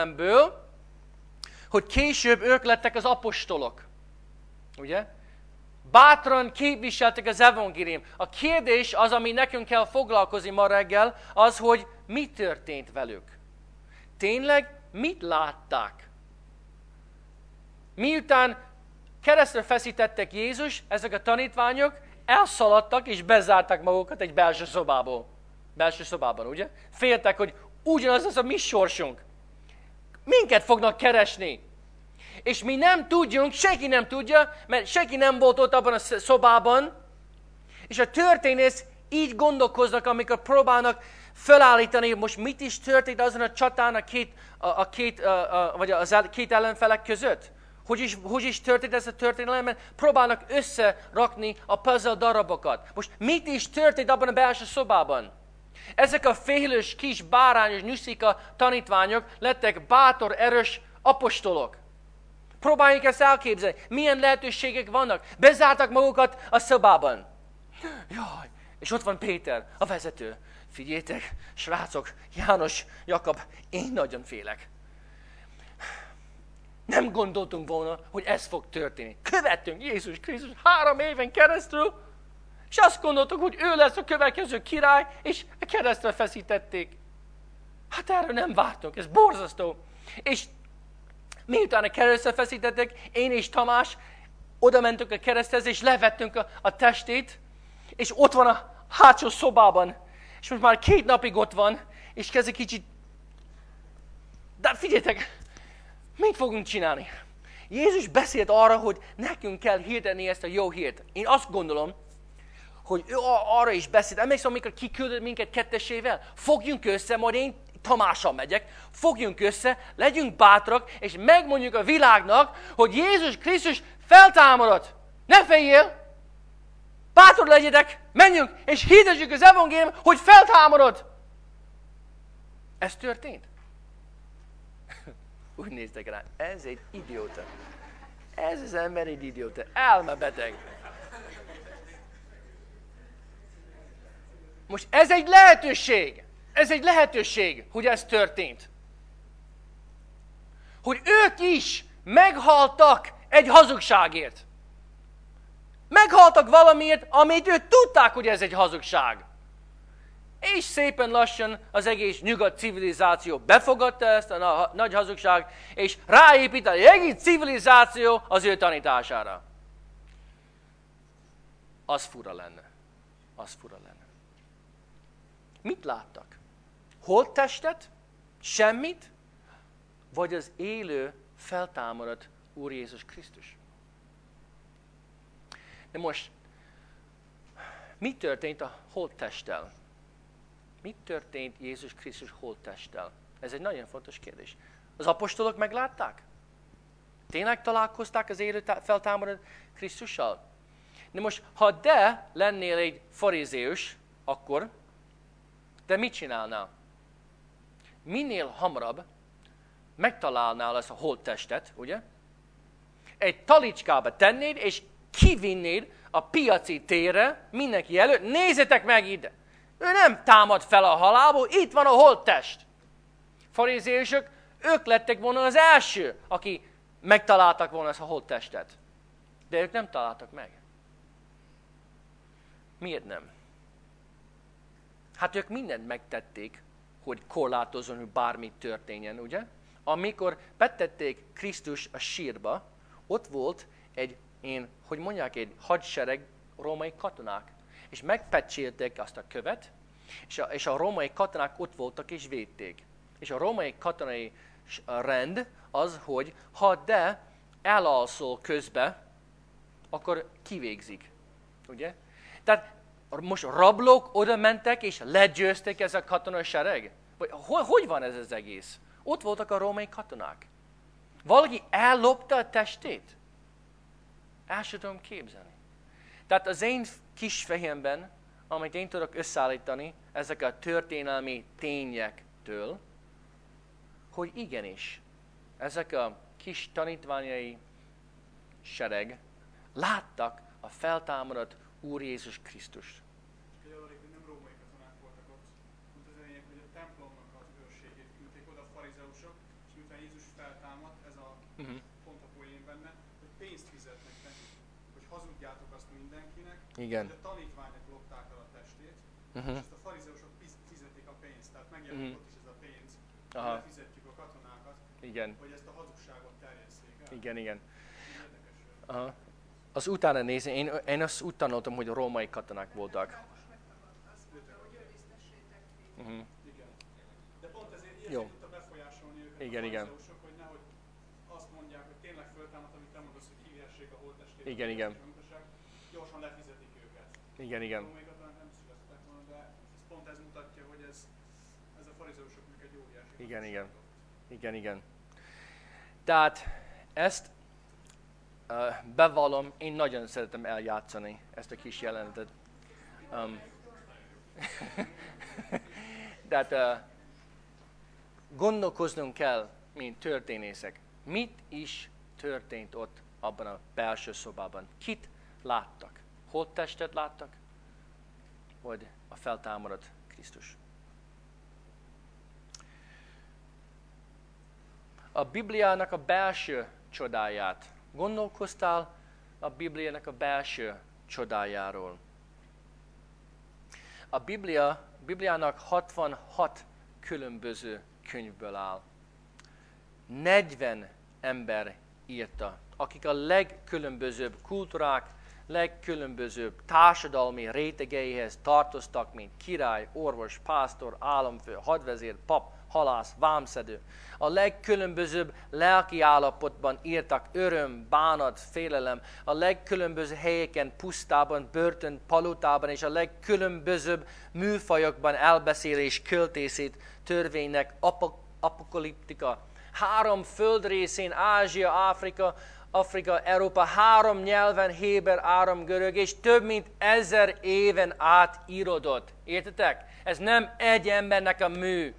Speaker 1: történelemből, hogy később ők lettek az apostolok. Ugye? Bátran képviseltek az evangélium. A kérdés az, ami nekünk kell foglalkozni ma reggel, az, hogy mi történt velük. Tényleg mit látták? Miután keresztre feszítettek Jézus, ezek a tanítványok elszaladtak és bezárták magukat egy belső szobából. Belső szobában, ugye? Féltek, hogy ugyanaz az a mi sorsunk. Minket fognak keresni. És mi nem tudjunk, senki nem tudja, mert senki nem volt ott abban a szobában. És a történész így gondolkoznak, amikor próbálnak felállítani, most mit is történt azon a csatán a két ellenfelek között. Hogy is történt ez a történelem, mert próbálnak összerakni a puzzle darabokat. Most mit is történt abban a belső szobában? Ezek a félős, kis, bárányos, nyuszika tanítványok lettek bátor, erős apostolok. Próbáljuk ezt elképzelni. Milyen lehetőségek vannak? Bezártak magukat a szobában. Jaj, és ott van Péter, a vezető. Figyeljetek, srácok, János, Jakab, én nagyon félek. Nem gondoltunk volna, hogy ez fog történni. Követtünk Jézus Krisztus 3 éven keresztül, és azt gondoltuk, hogy ő lesz a következő király, és a keresztre feszítették. Hát erről nem vártunk, ez borzasztó. És miután a keresztre feszítették, én és Tamás oda mentünk a kereszthez, és levettünk a testét, és ott van a hátsó szobában. És most már 2 napig ott van, és kezd egy kicsit... De figyeljetek, mit fogunk csinálni? Jézus beszélt arra, hogy nekünk kell hirdeni ezt a jó hírt. Én azt gondolom, hogy ő arra is beszélt. Emlékszem, amikor kiküldött minket kettesével? Fogjunk össze, majd én Tamással megyek, fogjunk össze, legyünk bátrak, és megmondjuk a világnak, hogy Jézus Krisztus feltámadott. Ne féljél! Bátor legyetek, menjünk, és hirdessük az evangélium, hogy feltámadott. Ez történt? Úgy néztek rá, ez egy idióta. Ez az ember egy idióta, elmebeteg. Most ez egy lehetőség, hogy ez történt. Hogy ők is meghaltak egy hazugságért. Meghaltak valamiért, amit ők tudták, hogy ez egy hazugság. És szépen lassan az egész nyugat civilizáció befogadta ezt a nagy hazugság, és ráépített egy egész civilizáció az ő tanítására. Az fura lenne. Mit láttak? Holttestet? Semmit? Vagy az élő, feltámadott Úr Jézus Krisztus? De most, mi történt a holttesttel? Mi történt Jézus Krisztus holttesttel? Ez egy nagyon fontos kérdés. Az apostolok meglátták? Tényleg találkozták az élő, feltámadott Krisztussal? De most, ha lennél egy farizéus, akkor te mit csinálnál? Minél hamarabb megtalálnál ezt a holttestet, ugye? Egy talicskába tennéd, és kivinnéd a piaci térre, mindenki előtt, nézzetek meg ide! Ő nem támad fel a halálból, itt van a holttest. Farizéusok, ők lettek volna az első, aki megtaláltak volna ezt a holttestet. De ők nem találtak meg. Miért nem? Hát ők mindent megtették, hogy korlátozzon, hogy bármi történjen, ugye? Amikor betették Krisztus a sírba, ott volt egy hadsereg római katonák. És megpecsélték azt a követ, és a római katonák ott voltak és védték. És a római katonai rend az, hogy ha elalszol közbe, akkor kivégzik. Ugye? Tehát most rablók oda mentek és legyőzték ez a katonai sereg? Hogy van ez az egész? Ott voltak a római katonák. Valaki ellopta a testét? El sem tudom képzelni. Tehát az én kis fejemben, amit én tudok összeállítani, ezek a történelmi tényektől, hogy igenis, ezek a kis tanítványai sereg láttak a feltámadott Úr Jézus Krisztust.
Speaker 2: Nem római katonák voltak ott, mint az lényeg, hogy a templomnak az őrségét küldték oda a farizeusok, és miután Jézus feltámadt, ez a pont a poén benne, hogy pénzt fizetnek neki, hogy hazudjátok azt mindenkinek,
Speaker 1: Igen.
Speaker 2: hogy a tanítványok lopták el a testét,
Speaker 1: Uh-huh.
Speaker 2: és ezt a farizeusok fizetik a pénzt, tehát megjelenik ott is ez a pénz,
Speaker 1: Aha.
Speaker 2: hogy fizetjük a katonákat,
Speaker 1: Igen.
Speaker 2: hogy ezt a hazugságot terjesszék el.
Speaker 1: Igen, igen.
Speaker 2: Érdekes.
Speaker 1: Aha. Az utána nézni, én azt úgy tanultam, hogy a római katonák voltak. Uh-huh.
Speaker 2: Igen. De pont ezért
Speaker 1: Jó.
Speaker 2: tudta befolyásolni őket
Speaker 1: Igen,
Speaker 2: a
Speaker 1: igen.
Speaker 2: farizeusok, hogy nehogy azt mondják, hogy tényleg föltámadt, amit te mondasz, hogy kivihessék a holttestét.
Speaker 1: Igen, igen.
Speaker 2: Gyorsan lefizetik őket.
Speaker 1: Igen, igen.
Speaker 2: Római katonák nem születtek volna, de pont ez mutatja, hogy ez a farizeusoknak egy óriási
Speaker 1: Igen,
Speaker 2: hazugság
Speaker 1: igen.
Speaker 2: volt.
Speaker 1: Igen, igen. Tehát ezt bevallom, én nagyon szeretem eljátszani ezt a kis jelenetet. Tehát gondolkoznunk kell, mint történészek. Mit is történt ott abban a belső szobában? Kit láttak? Holttestet láttak? Vagy a feltámadott Krisztus? A Bibliának a belső csodáját. Gondolkoztál a Bibliának a belső csodájáról? A Bibliának 66 különböző könyvből áll. 40 ember írta, akik a legkülönbözőbb kultúrák, legkülönbözőbb társadalmi rétegeihez tartoztak, mint király, orvos, pásztor, államfő, hadvezér, pap, halász, vámszedő. A legkülönbözőbb lelki állapotban írtak öröm, bánat, félelem, a legkülönböző helyeken, pusztában, börtön, palotában és a legkülönbözőbb műfajokban elbeszélés, költészet, törvénynek, apokaliptika. 3 földrészén, Ázsia, Afrika, Európa, 3 nyelven, héber, áram, görög, és több mint 1000 éven át írodott. Értetek? Ez nem egy embernek a mű,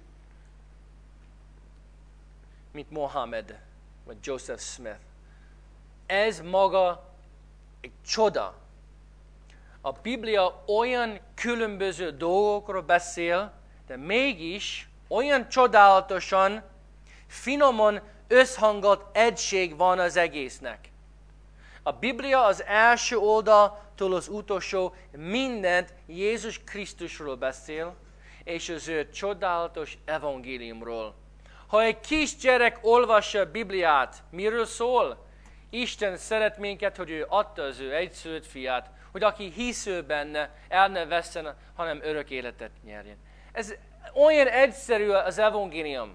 Speaker 1: mint Mohammed, vagy Joseph Smith. Ez maga egy csoda. A Biblia olyan különböző dolgokról beszél, de mégis olyan csodálatosan, finoman összhangolt egység van az egésznek. A Biblia az első oldaltól az utolsó mindent Jézus Krisztusról beszél, és az ő csodálatos evangéliumról. Ha egy kisgyerek olvassa a Bibliát, miről szól? Isten szeret minket, hogy ő adta az ő egyszülött fiát, hogy aki hisz benne, el ne vesszen, hanem örök életet nyerjen. Ez olyan egyszerű az evangélium.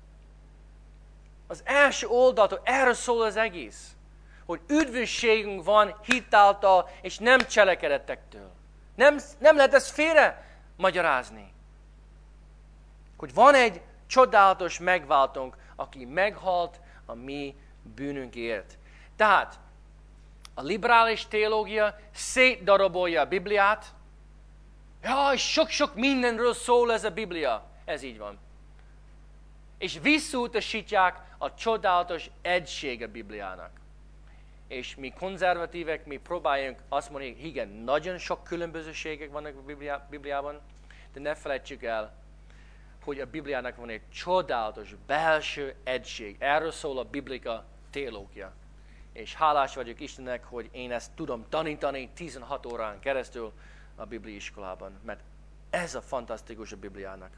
Speaker 1: Az első oldaltól erről szól az egész. Hogy üdvösségünk van hitáltal és nem cselekedetektől. Nem lehet ezt félre magyarázni. Hogy van egy csodálatos megváltónk, aki meghalt a mi bűnünkért. Tehát a liberális teológia szétdarabolja a Bibliát. Jaj, sok-sok mindenről szól ez a Biblia. Ez így van. És visszautasítják a csodálatos egység a Bibliának. És mi konzervatívek, mi próbáljunk azt mondani, hogy igen, nagyon sok különbözőségek vannak a Bibliában, de ne felejtsük el, hogy a Bibliának van egy csodálatos belső egység. Erről szól a biblika teológia. És hálás vagyok Istennek, hogy én ezt tudom tanítani 16 órán keresztül a Biblia iskolában, mert ez a fantasztikus a Bibliának.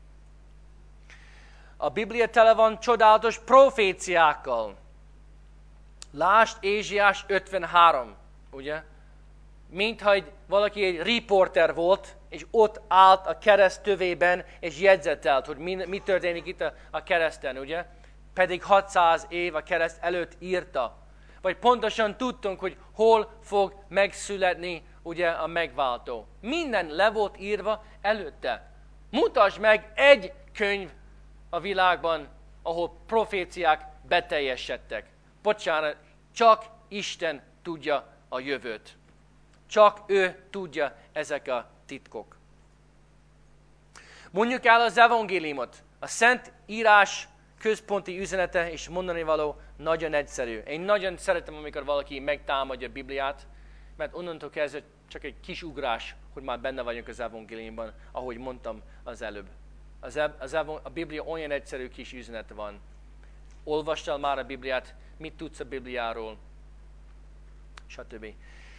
Speaker 1: A Biblia tele van csodálatos proféciákkal. Lásd Ézsaiás 53, ugye? Mintha valaki egy riporter volt, és ott állt a kereszt tövében, és jegyzetelt, hogy mi történik itt a kereszten, ugye? Pedig 600 év a kereszt előtt írta. Vagy pontosan tudtunk, hogy hol fog megszületni, ugye, a megváltó. Minden le volt írva előtte. Mutasd meg egy könyv a világban, ahol proféciák beteljesedtek. Bocsánat, csak Isten tudja a jövőt. Csak ő tudja ezek a titkok. Mondjuk el az evangéliumot. A Szent Írás központi üzenete és mondani való nagyon egyszerű. Én nagyon szeretem, amikor valaki megtámadja a Bibliát, mert onnantól kezdve csak egy kis ugrás, hogy már benne vagyunk az evangéliumban, ahogy mondtam az előbb. A Biblia olyan egyszerű kis üzenete van. Olvastál már a Bibliát? Mit tudsz a Bibliáról? Stb.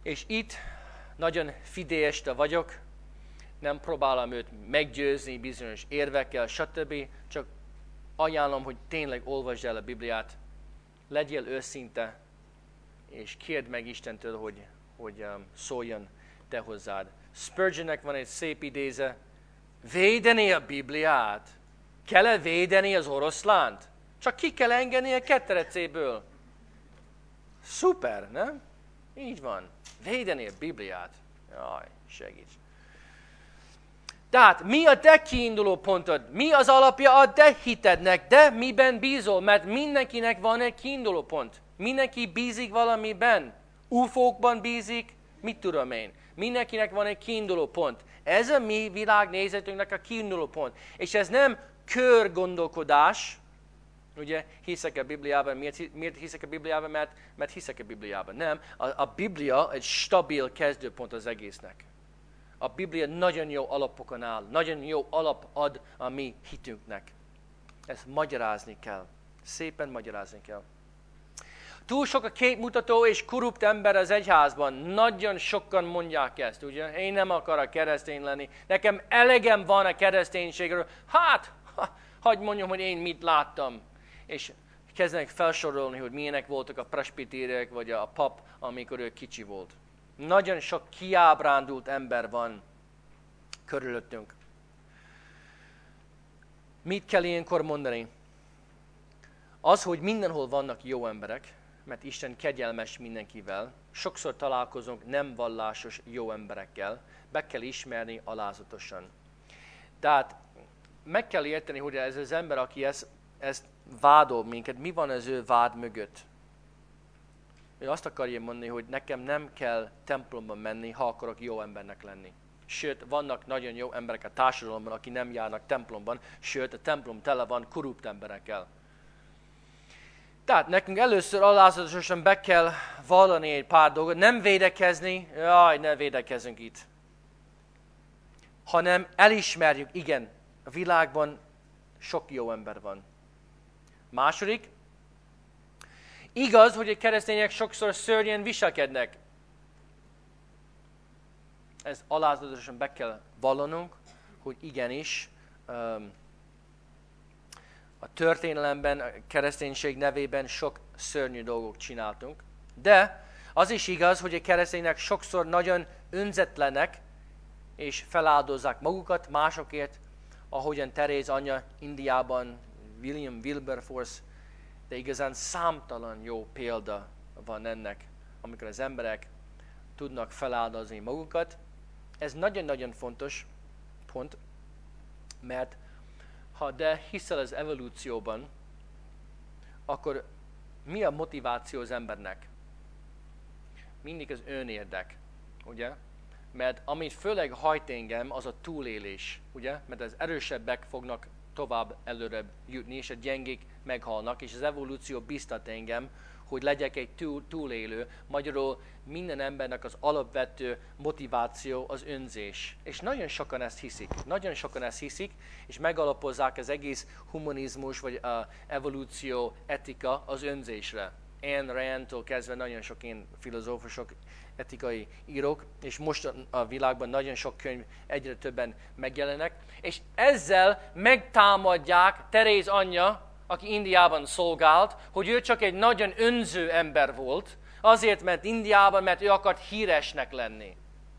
Speaker 1: És itt nagyon fideista vagyok, nem próbálom őt meggyőzni bizonyos érvekkel, stb. Csak ajánlom, hogy tényleg olvasd el a Bibliát, legyél őszinte, és kérd meg Istentől, hogy szóljon te hozzád. Spurgeonnek van egy szép idéze, védeni a Bibliát. Kell-e védeni az oroszlánt? Csak ki kell engedni a ketterecéből. Szuper, nem? Így van. Védeni a Bibliát. Jaj, segíts. Tehát mi a te kiinduló pontod? Mi az alapja a te hitednek? De miben bízol? Mert mindenkinek van egy kiinduló pont. Mindenki bízik valamiben. UFO-kban bízik, mit tudom én. Mindenkinek van egy kiinduló pont. Ez a mi világnézetünknek a kiinduló pont. És ez nem körgondolkodás. Ugye, hiszek a Bibliában. Miért hiszek a Bibliában? Mert hiszek a Bibliában. Nem. A Biblia egy stabil kezdőpont az egésznek. A Biblia nagyon jó alapokon áll. Nagyon jó alap ad a mi hitünknek. Ezt magyarázni kell. Szépen magyarázni kell. Túl sok a képmutató és korrupt ember az egyházban. Nagyon sokan mondják ezt, ugye? Én nem akarok keresztény lenni. Nekem elegem van a kereszténységről. Hadd mondjam, hogy én mit láttam. És kezdenek felsorolni, hogy milyenek voltak a presbitérek, vagy a pap, amikor ő kicsi volt. Nagyon sok kiábrándult ember van körülöttünk. Mit kell ilyenkor mondani? Az, hogy mindenhol vannak jó emberek, mert Isten kegyelmes mindenkivel, sokszor találkozunk nem vallásos jó emberekkel, be kell ismerni alázatosan. Tehát meg kell érteni, hogy ez az ember, aki ezt vádol minket, mi van az ő vád mögött? Ő azt akarja mondani, hogy nekem nem kell templomba menni, ha akarok jó embernek lenni. Sőt, vannak nagyon jó emberek a társadalomban, akik nem járnak templomban, sőt, a templom tele van korrupt emberekkel. Tehát nekünk először alázatosan be kell vallani egy pár dolgot, nem védekezni, ne védekezzünk itt. Hanem elismerjük, igen, a világban sok jó ember van. Második, igaz, hogy a keresztények sokszor szörnyen viselkednek. Ez alázatosan be kell vallanunk, hogy igenis a történelemben, a kereszténység nevében sok szörnyű dolgok csináltunk. De az is igaz, hogy a keresztények sokszor nagyon önzetlenek, és feláldozzák magukat másokért, ahogyan Teréz anyja Indiában, William Wilberforce, de igazán számtalan jó példa van ennek, amikor az emberek tudnak feláldozni magukat. Ez nagyon-nagyon fontos pont, mert ha de hiszel az evolúcióban, akkor mi a motiváció az embernek? Mindig az önérdek, ugye? Mert amit főleg hajt engem, az a túlélés, ugye? Mert az erősebbek fognak tovább előrebb jutni, és a gyengék meghalnak, és az evolúció biztat engem, hogy legyek egy túlélő. Magyarul minden embernek az alapvető motiváció az önzés. És nagyon sokan ezt hiszik. És megalapozzák az egész humanizmus, vagy evolúció etika az önzésre. Ayn Randtól kezdve nagyon sok ilyen filozófusok, etikai írók, és most a világban nagyon sok könyv, egyre többen megjelennek, és ezzel megtámadják Teréz anyja, aki Indiában szolgált, hogy ő csak egy nagyon önző ember volt, azért ment Indiában, mert ő akart híresnek lenni.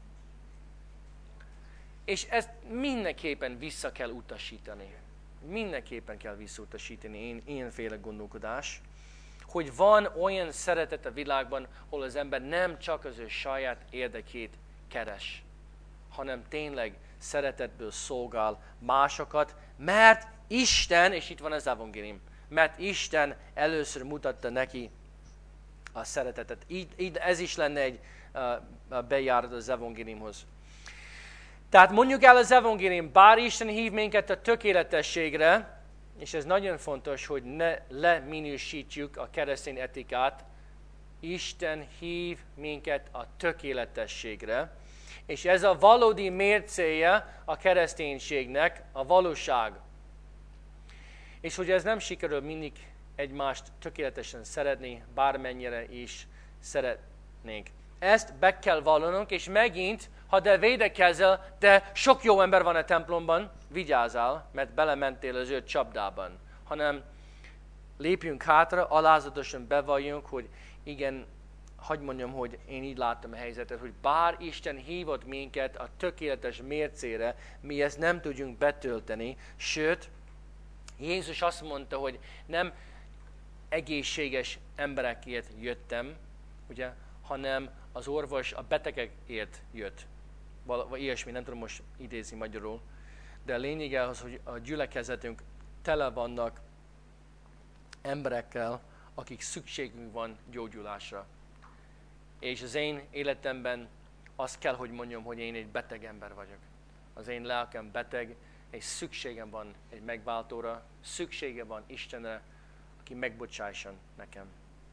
Speaker 1: És ezt mindenképpen vissza kell utasítani. Mindenképpen kell visszautasítani ilyenféle gondolkodás, hogy van olyan szeretet a világban, ahol az ember nem csak az ő saját érdekét keres, hanem tényleg szeretetből szolgál másokat, mert Isten, és itt van az evangélium, mert Isten először mutatta neki a szeretetet. Így ez is lenne egy bejárat az evangéliumhoz. Tehát mondjuk el az evangélium, bár Isten hív minket a tökéletességre, és ez nagyon fontos, hogy ne leminősítjük a keresztény etikát, Isten hív minket a tökéletességre, és ez a valódi mércéje a kereszténységnek, a valóság. És hogy ez nem sikerül mindig egymást tökéletesen szeretni, bármennyire is szeretnénk. ezt be kell vallanunk, és megint, ha te védekezel, de sok jó ember van a templomban, vigyázzál, mert belementél az ő csapdában. Hanem lépjünk hátra, alázatosan bevalljunk, hogy igen, hadd mondjam, hogy én így láttam a helyzetet, hogy bár Isten hívott minket a tökéletes mércére, mi ezt nem tudjunk betölteni, sőt, Jézus azt mondta, hogy nem egészséges emberekért jöttem, ugye, hanem az orvos a betegekért jött. Vagy ilyesmi, nem tudom most idézni magyarul. De a lényege az, hogy a gyülekezetünk tele vannak emberekkel, akik szükségünk van gyógyulásra. És az én életemben azt kell, hogy mondjam, hogy én egy beteg ember vagyok. Az én lelkem beteg, és szükségem van egy megváltóra, szüksége van Istenre, aki megbocsásson nekem.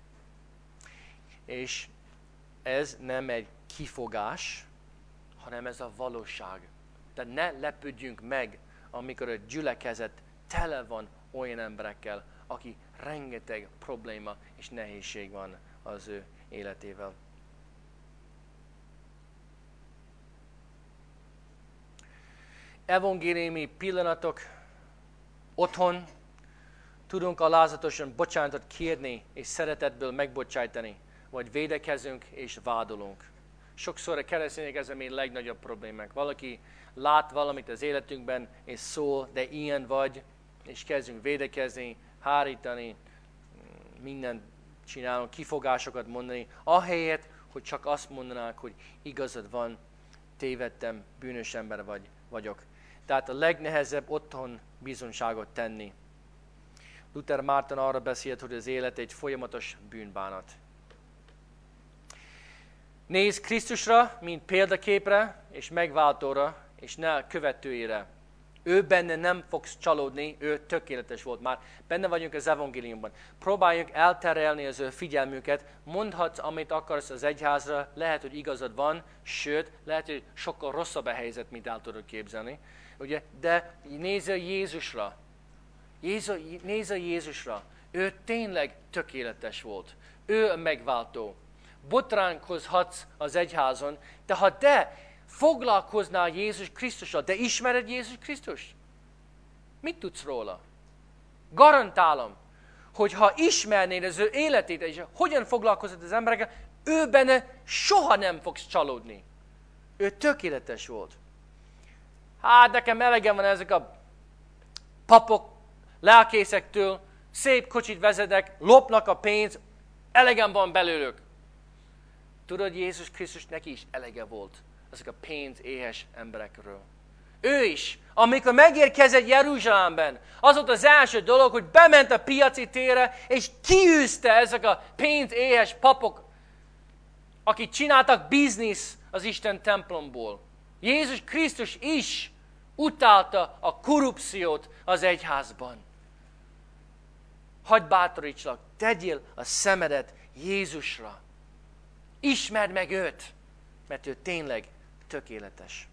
Speaker 1: És ez nem egy kifogás, hanem ez a valóság. Tehát ne lepődjünk meg, amikor a gyülekezet tele van olyan emberekkel, aki rengeteg probléma és nehézség van az ő életével. Evangéliumi pillanatok otthon tudunk alázatosan bocsánatot kérni és szeretetből megbocsájtani, vagy védekezünk és vádolunk. Sokszor a keresztények ez a mi legnagyobb problémák. Valaki lát valamit az életünkben, és szól, de ilyen vagy, és kezdünk védekezni, hárítani, mindent csinálunk, kifogásokat mondani, ahelyett, hogy csak azt mondanák, hogy igazad van, tévedtem, bűnös ember vagyok. Tehát a legnehezebb otthon bizonyságot tenni. Luther Márton arra beszélt, hogy az élet egy folyamatos bűnbánat. Nézz Krisztusra, mint példaképre és megváltóra, és ne követőire. Ő benne nem fogsz csalódni, ő tökéletes volt már. Benne vagyunk az evangéliumban. Próbáljunk elterelni az ő figyelmüket, mondhatsz, amit akarsz az egyházra, lehet, hogy igazad van, sőt, lehet, hogy sokkal rosszabb a helyzet, mint el tudod képzelni. Ugye? De nézz a Jézusra. Nézz a Jézusra. Ő tényleg tökéletes volt. Ő a megváltó. Botránkozhatsz az egyházon, de ha te foglalkoznál Jézus Krisztussal, de ismered Jézus Krisztust? Mit tudsz róla? Garantálom, hogy ha ismernéd az ő életét, és hogyan foglalkozott az emberekkel, ő benne soha nem fogsz csalódni. Ő tökéletes volt. Hát nekem elegem van ezek a papok, lelkészektől, szép kocsit vezetek, lopnak a pénzt, elegem van belőlük. Tudod, Jézus Krisztus neki is elege volt ezek a pénzéhes emberekről. Ő is, amikor megérkezett Jeruzsálemben, az volt az első dolog, hogy bement a piaci térre, és kiűzte ezek a pénzéhes papok, akik csináltak biznisz az Isten templomból. Jézus Krisztus is utálta a korrupciót az egyházban. Hadd bátorítsalak, tegyél a szemedet Jézusra. Ismerd meg őt, mert ő tényleg tökéletes.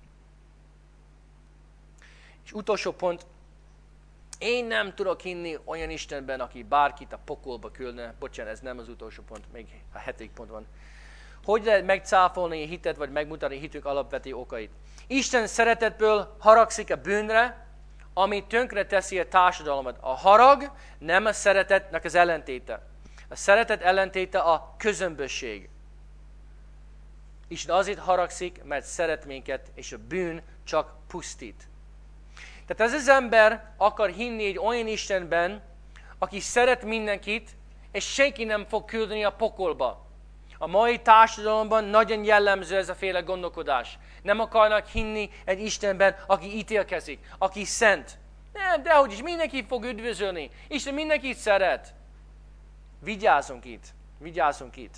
Speaker 1: És utolsó pont, én nem tudok hinni olyan Istenben, aki bárkit a pokolba küldne. Bocsánat, ez nem az utolsó pont, még a 7. pont van. Hogy lehet megcáfolni a hitet, vagy megmutatni a hitünk alapvető okait? Isten szeretetből haragszik a bűnre, ami tönkre teszi a társadalmat. A harag nem a szeretetnek az ellentéte. A szeretet ellentéte a közömbösség. Isten azért haragszik, mert szeret minket, és a bűn csak pusztít. Tehát ez az ember akar hinni egy olyan Istenben, aki szeret mindenkit, és senki nem fog küldeni a pokolba. A mai társadalomban nagyon jellemző ez a féle gondolkodás. Nem akarnak hinni egy Istenben, aki ítélkezik, aki szent. Nem, dehogy is, mindenki fog üdvözölni. Isten mindenkit szeret. Vigyázzunk itt. Vigyázzunk itt.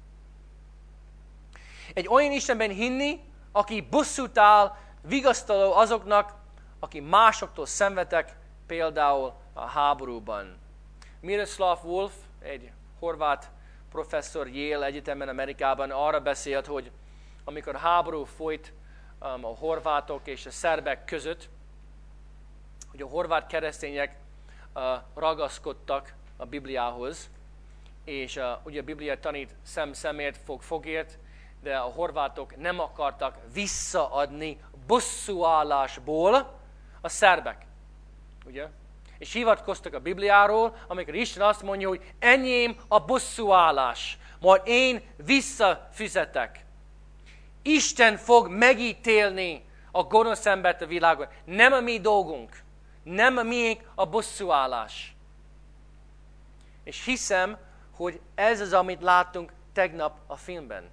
Speaker 1: Egy olyan Istenben hinni, aki bosszút áll, vigasztaló azoknak, aki másoktól szenvedtek, például a háborúban. Miroslav Wolf, egy horvát professzor Yale Egyetemen Amerikában arra beszélt, hogy amikor háború folyt a horvátok és a szerbek között, hogy a horvát keresztények ragaszkodtak a Bibliához, és ugye a Biblia tanít szem szemért, fog fogért, de a horvátok nem akartak visszaadni bosszúállásból a szerbek. Ugye? És hivatkoztak a Bibliáról, amikor Isten azt mondja, hogy enyém a bosszúállás, majd én visszafizetek. Isten fog megítélni a gonosz embert a világon. Nem a mi dolgunk. Nem a miénk a bosszúállás. És hiszem, hogy ez az, amit láttunk tegnap a filmben.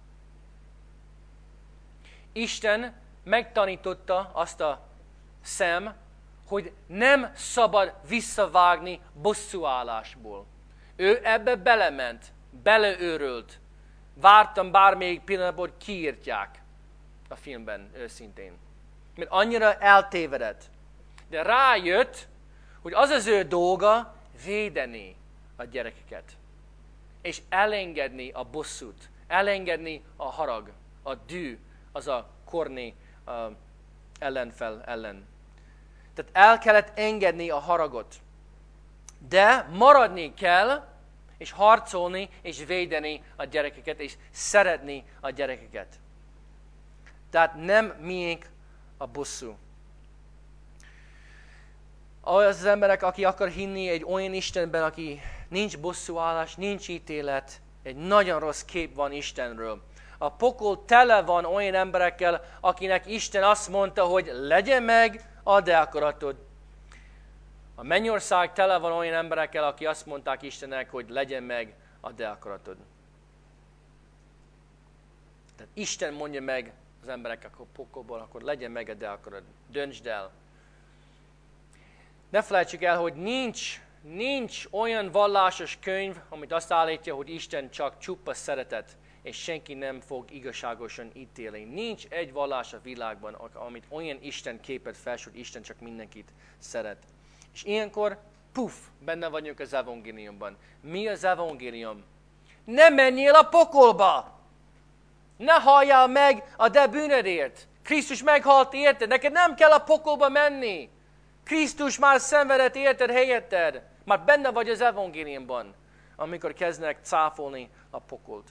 Speaker 1: Isten megtanította azt a szem, hogy nem szabad visszavágni bosszúállásból. Ő ebbe belement, beleőrült. Vártam bármelyik pillanatban, hogy kiírtják a filmben őszintén. Mert annyira eltévedett. De rájött, hogy az az ő dolga védeni a gyerekeket. És elengedni a bosszút. Elengedni a harag, a dű, az a korné ellenfel ellen. Tehát el kellett engedni a haragot. De maradni kell, és harcolni, és védeni a gyerekeket, és szeretni a gyerekeket. Tehát nem miénk a bosszú. Az emberek, aki akar hinni egy olyan Istenben, aki nincs bosszúállás, nincs ítélet, egy nagyon rossz kép van Istenről. A pokol tele van olyan emberekkel, akinek Isten azt mondta, hogy legyen meg a te akaratod. A mennyország tele van olyan emberekkel, akik azt mondták Istennek, hogy legyen meg a te akaratod. Tehát Isten mondja meg az embereknek a pokolból, akkor legyen meg a te akaratod. Döntsd el. Ne felejtsük el, hogy nincs olyan vallásos könyv, amit azt állítja, hogy Isten csak csupa szeretet, és senki nem fog igazságosan ítélni. Nincs egy vallás a világban, amit olyan Isten képet felsőt, Isten csak mindenkit szeret. És ilyenkor, benne vagyunk az evangéliumban. Mi az evangélium? Ne menjél a pokolba! Ne halljál meg a te bűnödért! Krisztus meghalt érted, neked nem kell a pokolba menni! Krisztus már szenvedett érted helyetted! Már benne vagy az evangéliumban, amikor kezdenek cáfolni a pokolt.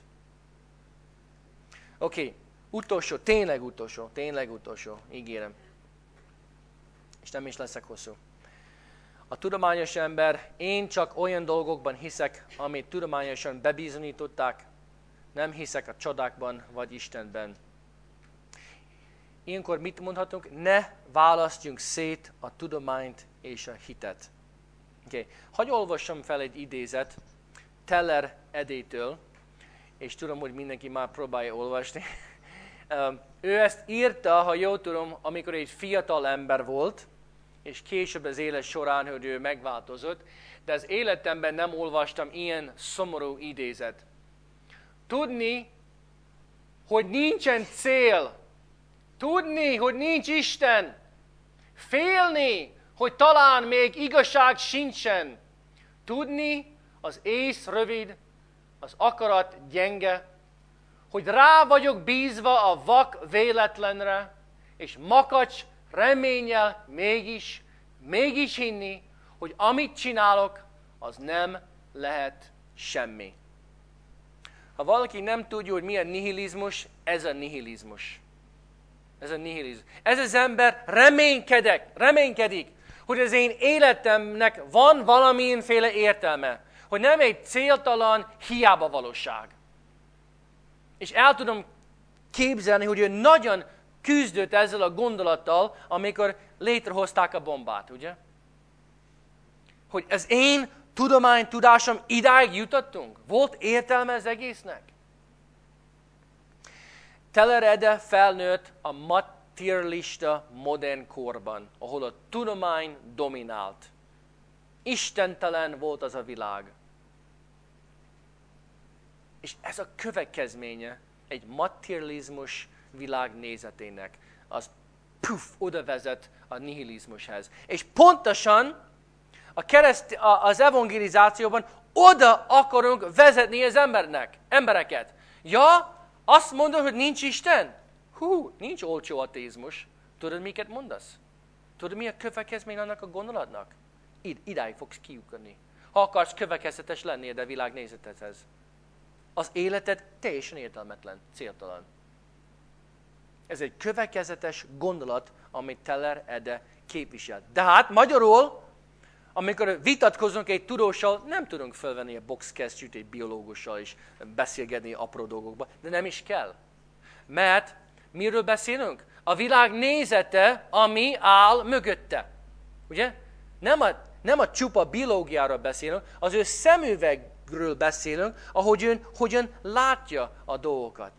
Speaker 1: Oké, tényleg utolsó, ígérem. És nem is leszek hosszú. A tudományos ember, én csak olyan dolgokban hiszek, amit tudományosan bebizonyították, nem hiszek a csodákban vagy Istenben. Ilyenkor mit mondhatunk? Ne választjunk szét a tudományt és a hitet. Okay. Hadd olvassam fel egy idézet Teller Edétől, és tudom, hogy mindenki már próbálja olvasni. Ő ezt írta, ha jól tudom, amikor egy fiatal ember volt, és később az élet során, hogy ő megváltozott, de az életemben nem olvastam ilyen szomorú idézet. Tudni, hogy nincsen cél, tudni, hogy nincs Isten, félni, hogy talán még igazság sincsen, tudni, az ész rövid, az akarat gyenge, hogy rá vagyok bízva a vak véletlenre, és makacs reménnyel mégis hinni, hogy amit csinálok, az nem lehet semmi. Ha valaki nem tudja, hogy mi a nihilizmus, ez a nihilizmus. Ez a nihilizmus. Ez az ember reménykedik, hogy az én életemnek van valamilyenféle értelme. Hogy nem egy céltalan, hiába valóság. És el tudom képzelni, hogy ő nagyon küzdött ezzel a gondolattal, amikor létrehozták a bombát, ugye? Hogy az én tudásom idáig jutottunk. Volt értelme az egésznek? Teller Ede felnőtt a materialista modern korban, ahol a tudomány dominált. Istentelen volt az a világ. És ez a következménye egy materializmus világnézetének. Az oda vezet a nihilizmushez. És pontosan az evangelizációban oda akarunk vezetni az embereket. Ja, azt mondod, hogy nincs Isten? Nincs olcsó ateizmus. Tudod, miket mondasz? Tudod, mi a következmény annak a gondolatnak? Idáig fogsz kiukadni. Ha akarsz következetes lenni a világnézetedhez. az életed teljesen értelmetlen, céltalan. Ez egy következetes gondolat, amit Teller Ede képvisel. De hát magyarul, amikor vitatkozunk egy tudóssal, nem tudunk felvenni a boxkesztyűt egy biológussal és beszélgetni apró dolgokba, de nem is kell. Mert miről beszélünk? A világ nézete, ami áll mögötte. Ugye? Nem a csupa biológiáról beszélünk, az ő szemüvegről beszélünk, ahogy ön hogyan látja a dolgokat.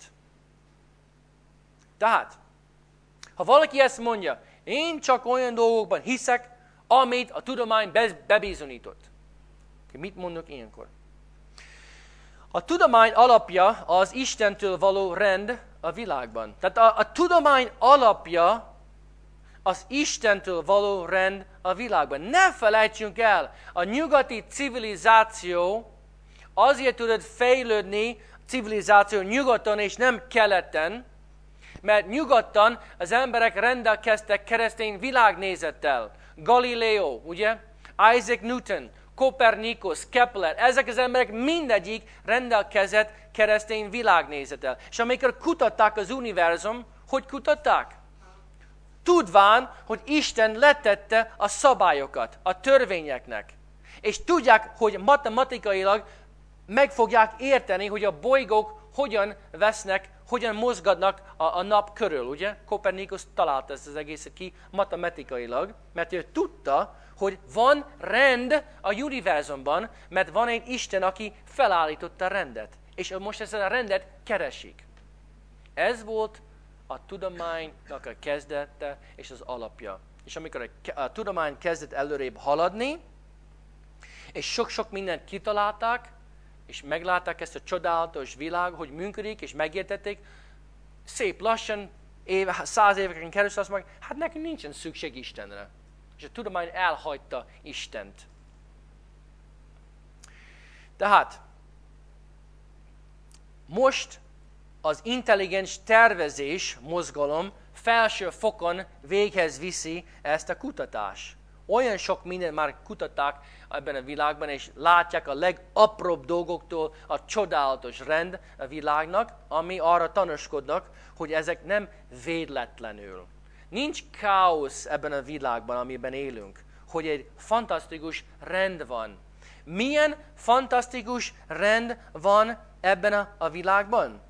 Speaker 1: Tehát, ha valaki ezt mondja, én csak olyan dolgokban hiszek, amit a tudomány bebizonyított. Mit mondok ilyenkor? A tudomány alapja az Istentől való rend a világban. Tehát a tudomány alapja az Istentől való rend a világban. Ne felejtsünk el, a nyugati civilizáció azért tudott fejlődni, civilizáció nyugaton és nem keleten, mert nyugaton az emberek rendelkeztek keresztény világnézettel. Galileo, ugye? Isaac Newton, Kopernikus, Kepler, ezek az emberek mindegyik rendelkezett keresztény világnézettel. És amikor kutatták az univerzum, hogy kutatták? Tudván, hogy Isten letette a szabályokat, a törvényeknek. És tudják, hogy matematikailag meg fogják érteni, hogy a bolygók hogyan mozgadnak a nap körül, ugye? Kopernikus találta ezt az egészet ki matematikailag, mert ő tudta, hogy van rend a univerzumban, mert van egy Isten, aki felállította a rendet. És most ezt a rendet keresik. Ez volt a tudománynak a kezdete és az alapja. És amikor a tudomány kezdett előrébb haladni, és sok-sok mindent kitalálták, és meglátták ezt a csodálatos világ, hogy működik, és megértették, szép lassan, 100 éveken keresztül azt mondják, hát nekünk nincsen szükség Istenre. És a tudomány elhagyta Istent. Tehát, most az intelligens tervezés mozgalom felső fokon véghez viszi ezt a kutatást. Olyan sok mindent már kutatták ebben a világban, és látják a legapróbb dolgoktól a csodálatos rend a világnak, ami arra tanúskodnak, hogy ezek nem véletlenül. Nincs káosz ebben a világban, amiben élünk, hogy egy fantasztikus rend van. Milyen fantasztikus rend van ebben a világban?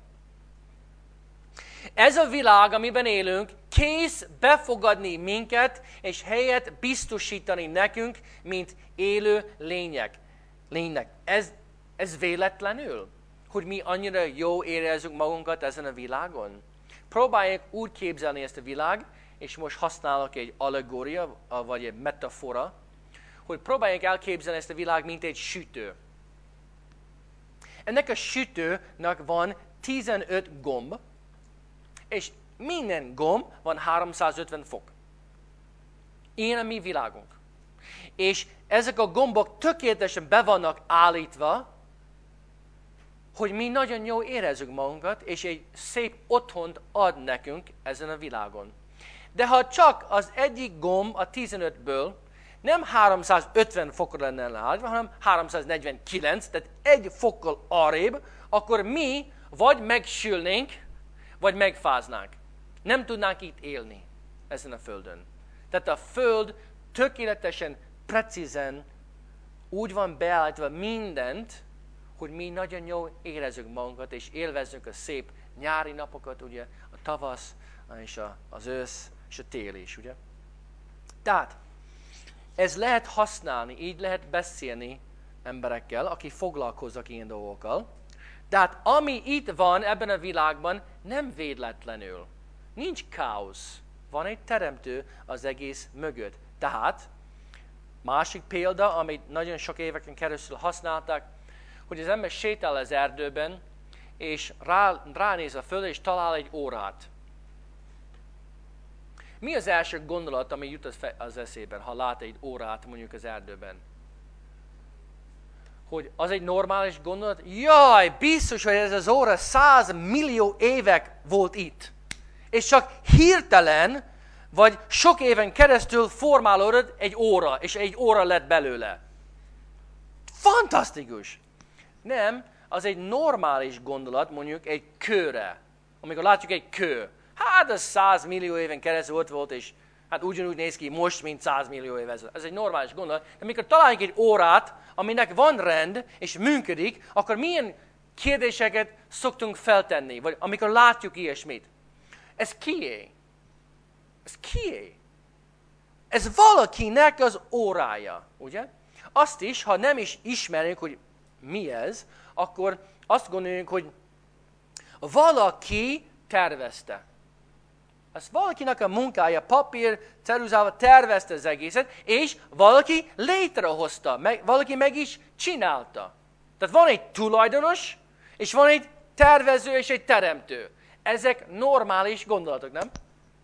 Speaker 1: Ez a világ, amiben élünk, kész befogadni minket, és helyet biztosítani nekünk, mint élő lények. Ez véletlenül, hogy mi annyira jó érezzük magunkat ezen a világon? Próbáljuk úgy képzelni ezt a világ, és most használok egy allegória, vagy egy metafora, hogy próbáljuk elképzelni ezt a világ, mint egy sütő. Ennek a sütőnek van 15 gomb, és minden gomb van 350 fok. Ilyen a mi világunk. És ezek a gombok tökéletesen be vannak állítva, hogy mi nagyon jól érezzük magunkat, és egy szép otthont ad nekünk ezen a világon. De ha csak az egyik gomb a 15-ből nem 350 fokra lenne leállítva, hanem 349, tehát egy fokkal arrébb, akkor mi vagy megsülnénk, vagy megfáznánk. Nem tudnánk itt élni ezen a földön. Tehát a föld tökéletesen, precízen úgy van beállítva mindent, hogy mi nagyon jól érezzük magunkat, és élvezzük a szép nyári napokat, ugye, a tavasz, és az ősz, és a tél is, ugye. Tehát, ez lehet használni, így lehet beszélni emberekkel, akik foglalkoznak ilyen dolgokkal. Tehát ami itt van ebben a világban, nem véletlenül. Nincs káosz. Van egy teremtő az egész mögött. Tehát, másik példa, amit nagyon sok éveken keresztül használták, hogy az ember sétál az erdőben, és ránéz a földre, és talál egy órát. Mi az első gondolat, ami jut az eszében, ha lát egy órát mondjuk az erdőben? Hogy az egy normális gondolat? Jaj, biztos, hogy ez az óra 100 millió évek volt itt. És csak hirtelen, vagy sok éven keresztül formálódott egy óra, és egy óra lett belőle. Fantasztikus! Nem, az egy normális gondolat, mondjuk egy kőre. Amikor látjuk egy kő, hát az 100 millió éven keresztül ott volt, és hát ugyanúgy néz ki most, mint 100 millió év ezelőtt. Ez egy normális gondolat. De amikor találjuk egy órát, aminek van rend, és működik, akkor milyen kérdéseket szoktunk feltenni, vagy amikor látjuk ilyesmit? Ez kié? Ez kié? Ez valakinek az órája, ugye? Azt is, ha nem is ismerjük, hogy mi ez, akkor azt gondoljuk, hogy valaki tervezte. Ez valakinek a munkája, papír, ceruzával tervezte az egészet, és valaki létrehozta, valaki meg is csinálta. Tehát van egy tulajdonos, és van egy tervező és egy teremtő. Ezek normális gondolatok, nem?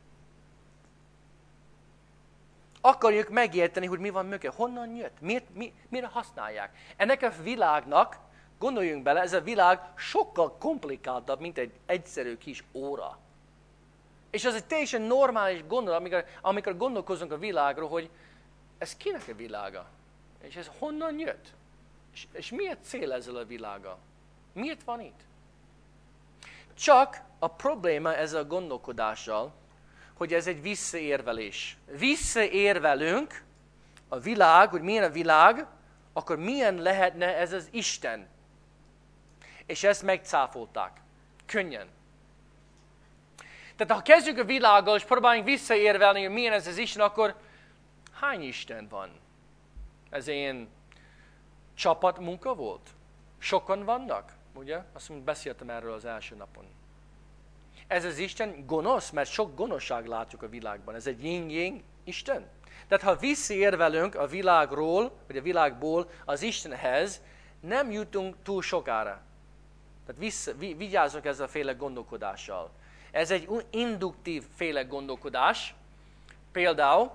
Speaker 1: Akarjuk megérteni, hogy mi van mögött, honnan jött, mire használják. Ennek a világnak, gondoljunk bele, ez a világ sokkal komplikáltabb, mint egy egyszerű kis óra. És az egy teljesen normális gondolat, amikor gondolkozunk a világról, hogy ez kinek a világa? És ez honnan jött? És miért cél ezzel a világa? Miért van itt? Csak a probléma ezzel a gondolkodással, hogy ez egy visszaérvelés. Visszaérvelünk a világ, hogy milyen a világ, akkor milyen lehetne ez az Isten. És ezt megcáfolták. Könnyen. Tehát ha kezdjük a világgal, és próbáljunk visszaérvelni, hogy milyen ez az Isten, akkor hány Isten van? Ez ilyen csapatmunka volt? Sokan vannak? Ugye? Azt mondom, beszéltem erről az első napon. Ez az Isten gonosz, mert sok gonoszság látjuk a világban. Ez egy yin-yang Isten. Tehát ha visszaérvelünk a világról, vagy a világból az Istenhez, nem jutunk túl sokára. Tehát vigyázzunk ezzel a féle gondolkodással. Ez egy induktív féle gondolkodás. Például,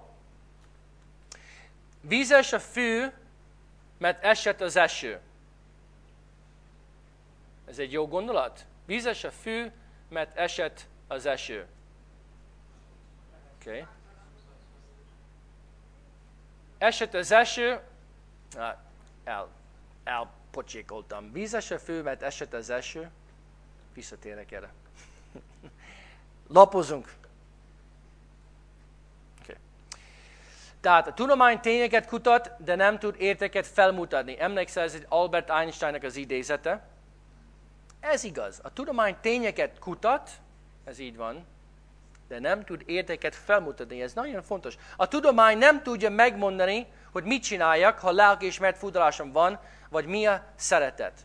Speaker 1: vízes a fű, mert esett az eső. Ez egy jó gondolat? Vízes a fű, mert esett az eső. Okay. Esett az eső, elpocsékoltam. Vízes a fű, mert esett az eső. Visszatérek erre. Lapozunk. Okay. Tehát a tudomány tényeket kutat, de nem tud értéket felmutatni. Emlékszel, ez egy Albert Einsteinnak az idézete. Ez igaz. A tudomány tényeket kutat, ez így van, de nem tud értéket felmutatni. Ez nagyon fontos. A tudomány nem tudja megmondani, hogy mit csináljak, ha lelkiismeret furdalásom van, vagy mi a szeretet.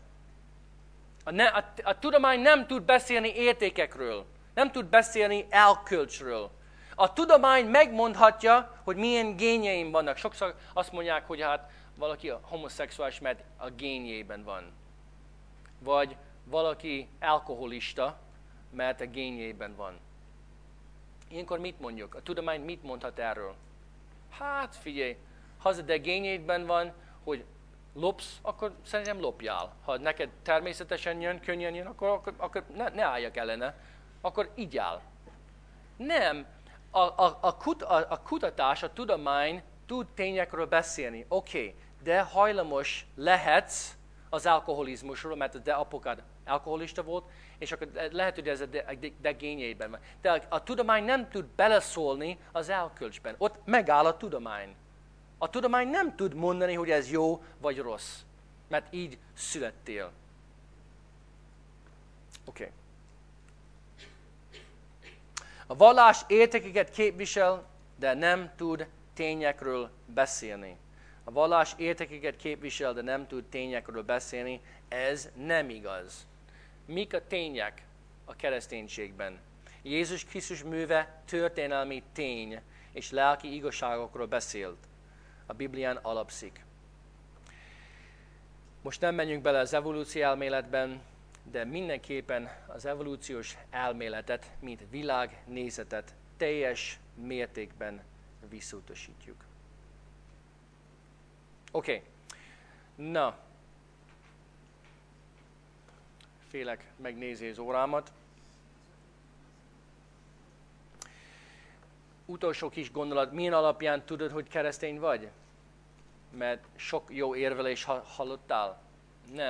Speaker 1: A tudomány nem tud beszélni értékekről, nem tud beszélni elkölcsről. A tudomány megmondhatja, hogy milyen génjeim vannak. Sokszor azt mondják, hogy hát valaki homoszexuális, mert a génjében van. Vagy valaki alkoholista, mert a génjében van. Ilyenkor mit mondjuk? A tudomány mit mondhat erről? Hát figyelj, ha az a génjében van, hogy lopsz, akkor szerintem lopjál. Ha neked természetesen jön, könnyen jön, akkor ne álljak ellene. Akkor igyál. Nem. A kutatás, a tudomány tud tényekről beszélni. Oké, de hajlamos lehetsz az alkoholizmusról, mert a te apukád alkoholista volt, és akkor lehet, hogy ez a de génjében van. De a tudomány nem tud beleszólni az elkölcsben. Ott megáll a tudomány. A tudomány nem tud mondani, hogy ez jó vagy rossz, mert így születtél. Oké. A vallás értékeket képvisel, de nem tud tényekről beszélni. A vallás értékeket képvisel, de nem tud tényekről beszélni. Ez nem igaz. Mik a tények a kereszténységben? Jézus Krisztus műve történelmi tény, és lelki igazságokról beszélt. A Biblián alapszik. Most nem menjünk bele az evolúció elméletben, de mindenképpen az evolúciós elméletet, mint világnézetet teljes mértékben visszautasítjuk. Oké. Na. Félek megnézni az órámat. Utolsó kis gondolat, milyen alapján tudod, hogy keresztény vagy? Mert sok jó érvelés hallottál? Nem.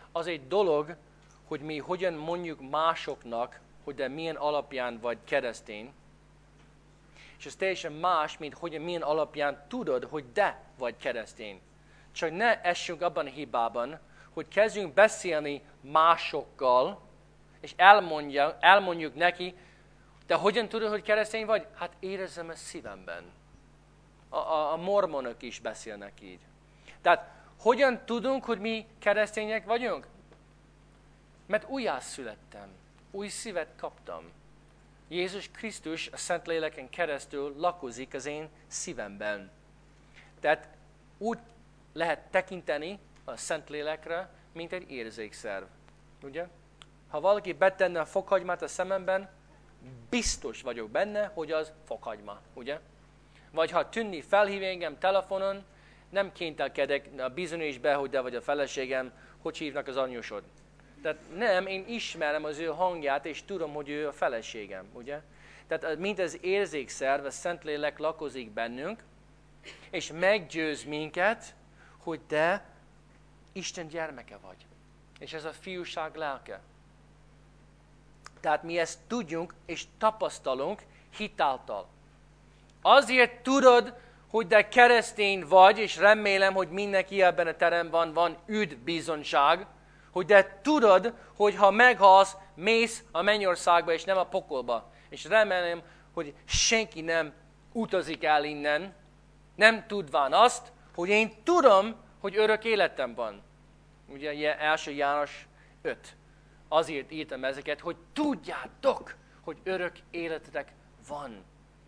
Speaker 1: az egy dolog, hogy mi hogyan mondjuk másoknak, hogy de milyen alapján vagy keresztény. És ez teljesen más, mint hogy milyen alapján tudod, hogy de vagy keresztény. Csak ne essünk abban a hibában, hogy kezdjünk beszélni másokkal, és elmondjuk neki, de hogyan tudod, hogy keresztény vagy? Hát érezzem ezt szívemben. A mormonok is beszélnek így. Tehát hogyan tudunk, hogy mi keresztények vagyunk? Mert újjászülettem, új szívet kaptam. Jézus Krisztus a Szentléleken keresztül lakozik az én szívemben. Tehát úgy lehet tekinteni a Szentlélekre, mint egy érzékszerv. Ugye? Ha valaki betenne a fokhagymát a szememben, biztos vagyok benne, hogy az fokhagyma. Ugye? Vagy ha Tünni felhív engem telefonon, nem kénytelkedek a bizonyításba, hogy de vagy a feleségem, hogy hívnak az anyósod. Tehát nem, én ismerem az ő hangját, és tudom, hogy ő a feleségem, ugye? Tehát mint az érzékszerv, a Szentlélek lakozik bennünk, és meggyőz minket, hogy te Isten gyermeke vagy. És ez a fiúság lelke. Tehát mi ezt tudjunk, és tapasztalunk hitáltal. Azért tudod, hogy de keresztény vagy, és remélem, hogy mindenki ebben a teremben van üdvbizonyság, hogy de tudod, hogy ha meghalsz, mész a mennyországba, és nem a pokolba. És remélem, hogy senki nem utazik el innen, nem tudván azt, hogy én tudom, hogy örök életem van. Ugye 1 János 5. Azért írtam ezeket, hogy tudjátok, hogy örök életetek van.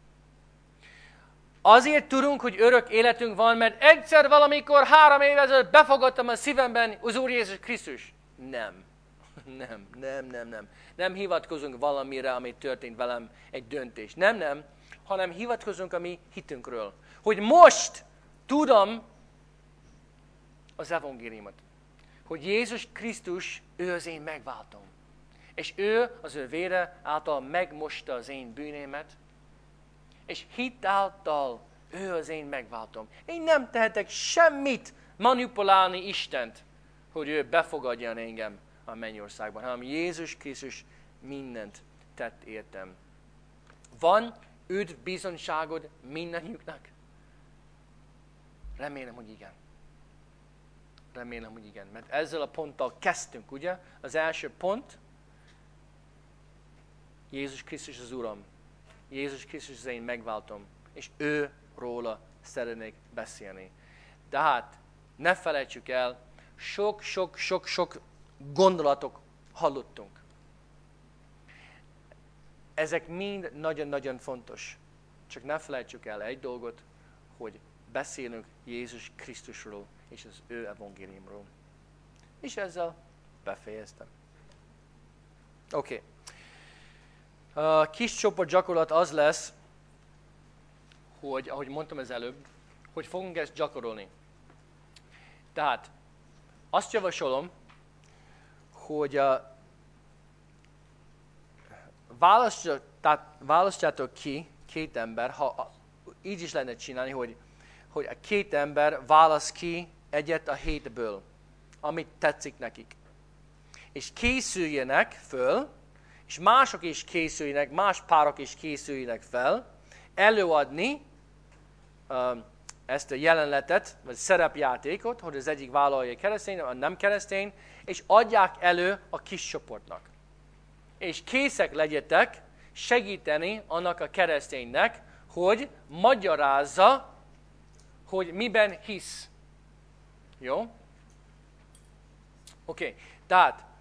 Speaker 1: Azért tudunk, hogy örök életünk van, mert egyszer valamikor 3 évvel ezelőtt befogadtam a szívemben az Úr Jézus Krisztus. Nem. Nem hivatkozunk valamire, ami történt velem, egy döntés. Nem, hanem hivatkozunk a mi hitünkről. Hogy most tudom az evangéliumot. Hogy Jézus Krisztus, ő az én megváltom. És ő az ő vére által megmosta az én bűnémet, és hitáltal ő az én megváltom. Én nem tehetek semmit manipulálni Istent, hogy ő befogadjon engem a mennyországban, hanem Jézus Krisztus mindent tett értem. Van üdvbizonyságod mindannyiuknak? Remélem, hogy igen. Remélem, hogy igen. Mert ezzel a ponttal kezdtünk, ugye? Az első pont, Jézus Krisztus az Uram. Jézus Krisztus az én megváltom. És ő róla szeretnék beszélni. De hát, ne felejtsük el, sok gondolatok hallottunk. Ezek mind nagyon-nagyon fontos. Csak ne felejtsük el egy dolgot, hogy beszélünk Jézus Krisztusról és az ő evangéliumról. És ezzel befejeztem. Oké. A kis csoport gyakorlat az lesz, hogy, ahogy mondtam az előbb, hogy fogunk ezt gyakorolni. Tehát azt javasolom, hogy választjátok ki 2 ember, ha így is lenne csinálni, hogy a 2 ember választ ki egyet a 7-ből, amit tetszik nekik. És készüljenek föl, és mások is készüljenek, más párok is készüljenek fel, előadni ezt a jelenletet, vagy szerepjátékot, hogy az egyik vállalja keresztény, a nem keresztény, és adják elő a kis csoportnak. És készek legyetek segíteni annak a kereszténynek, hogy magyarázza, hogy miben hisz. Jó? Oké. Tehát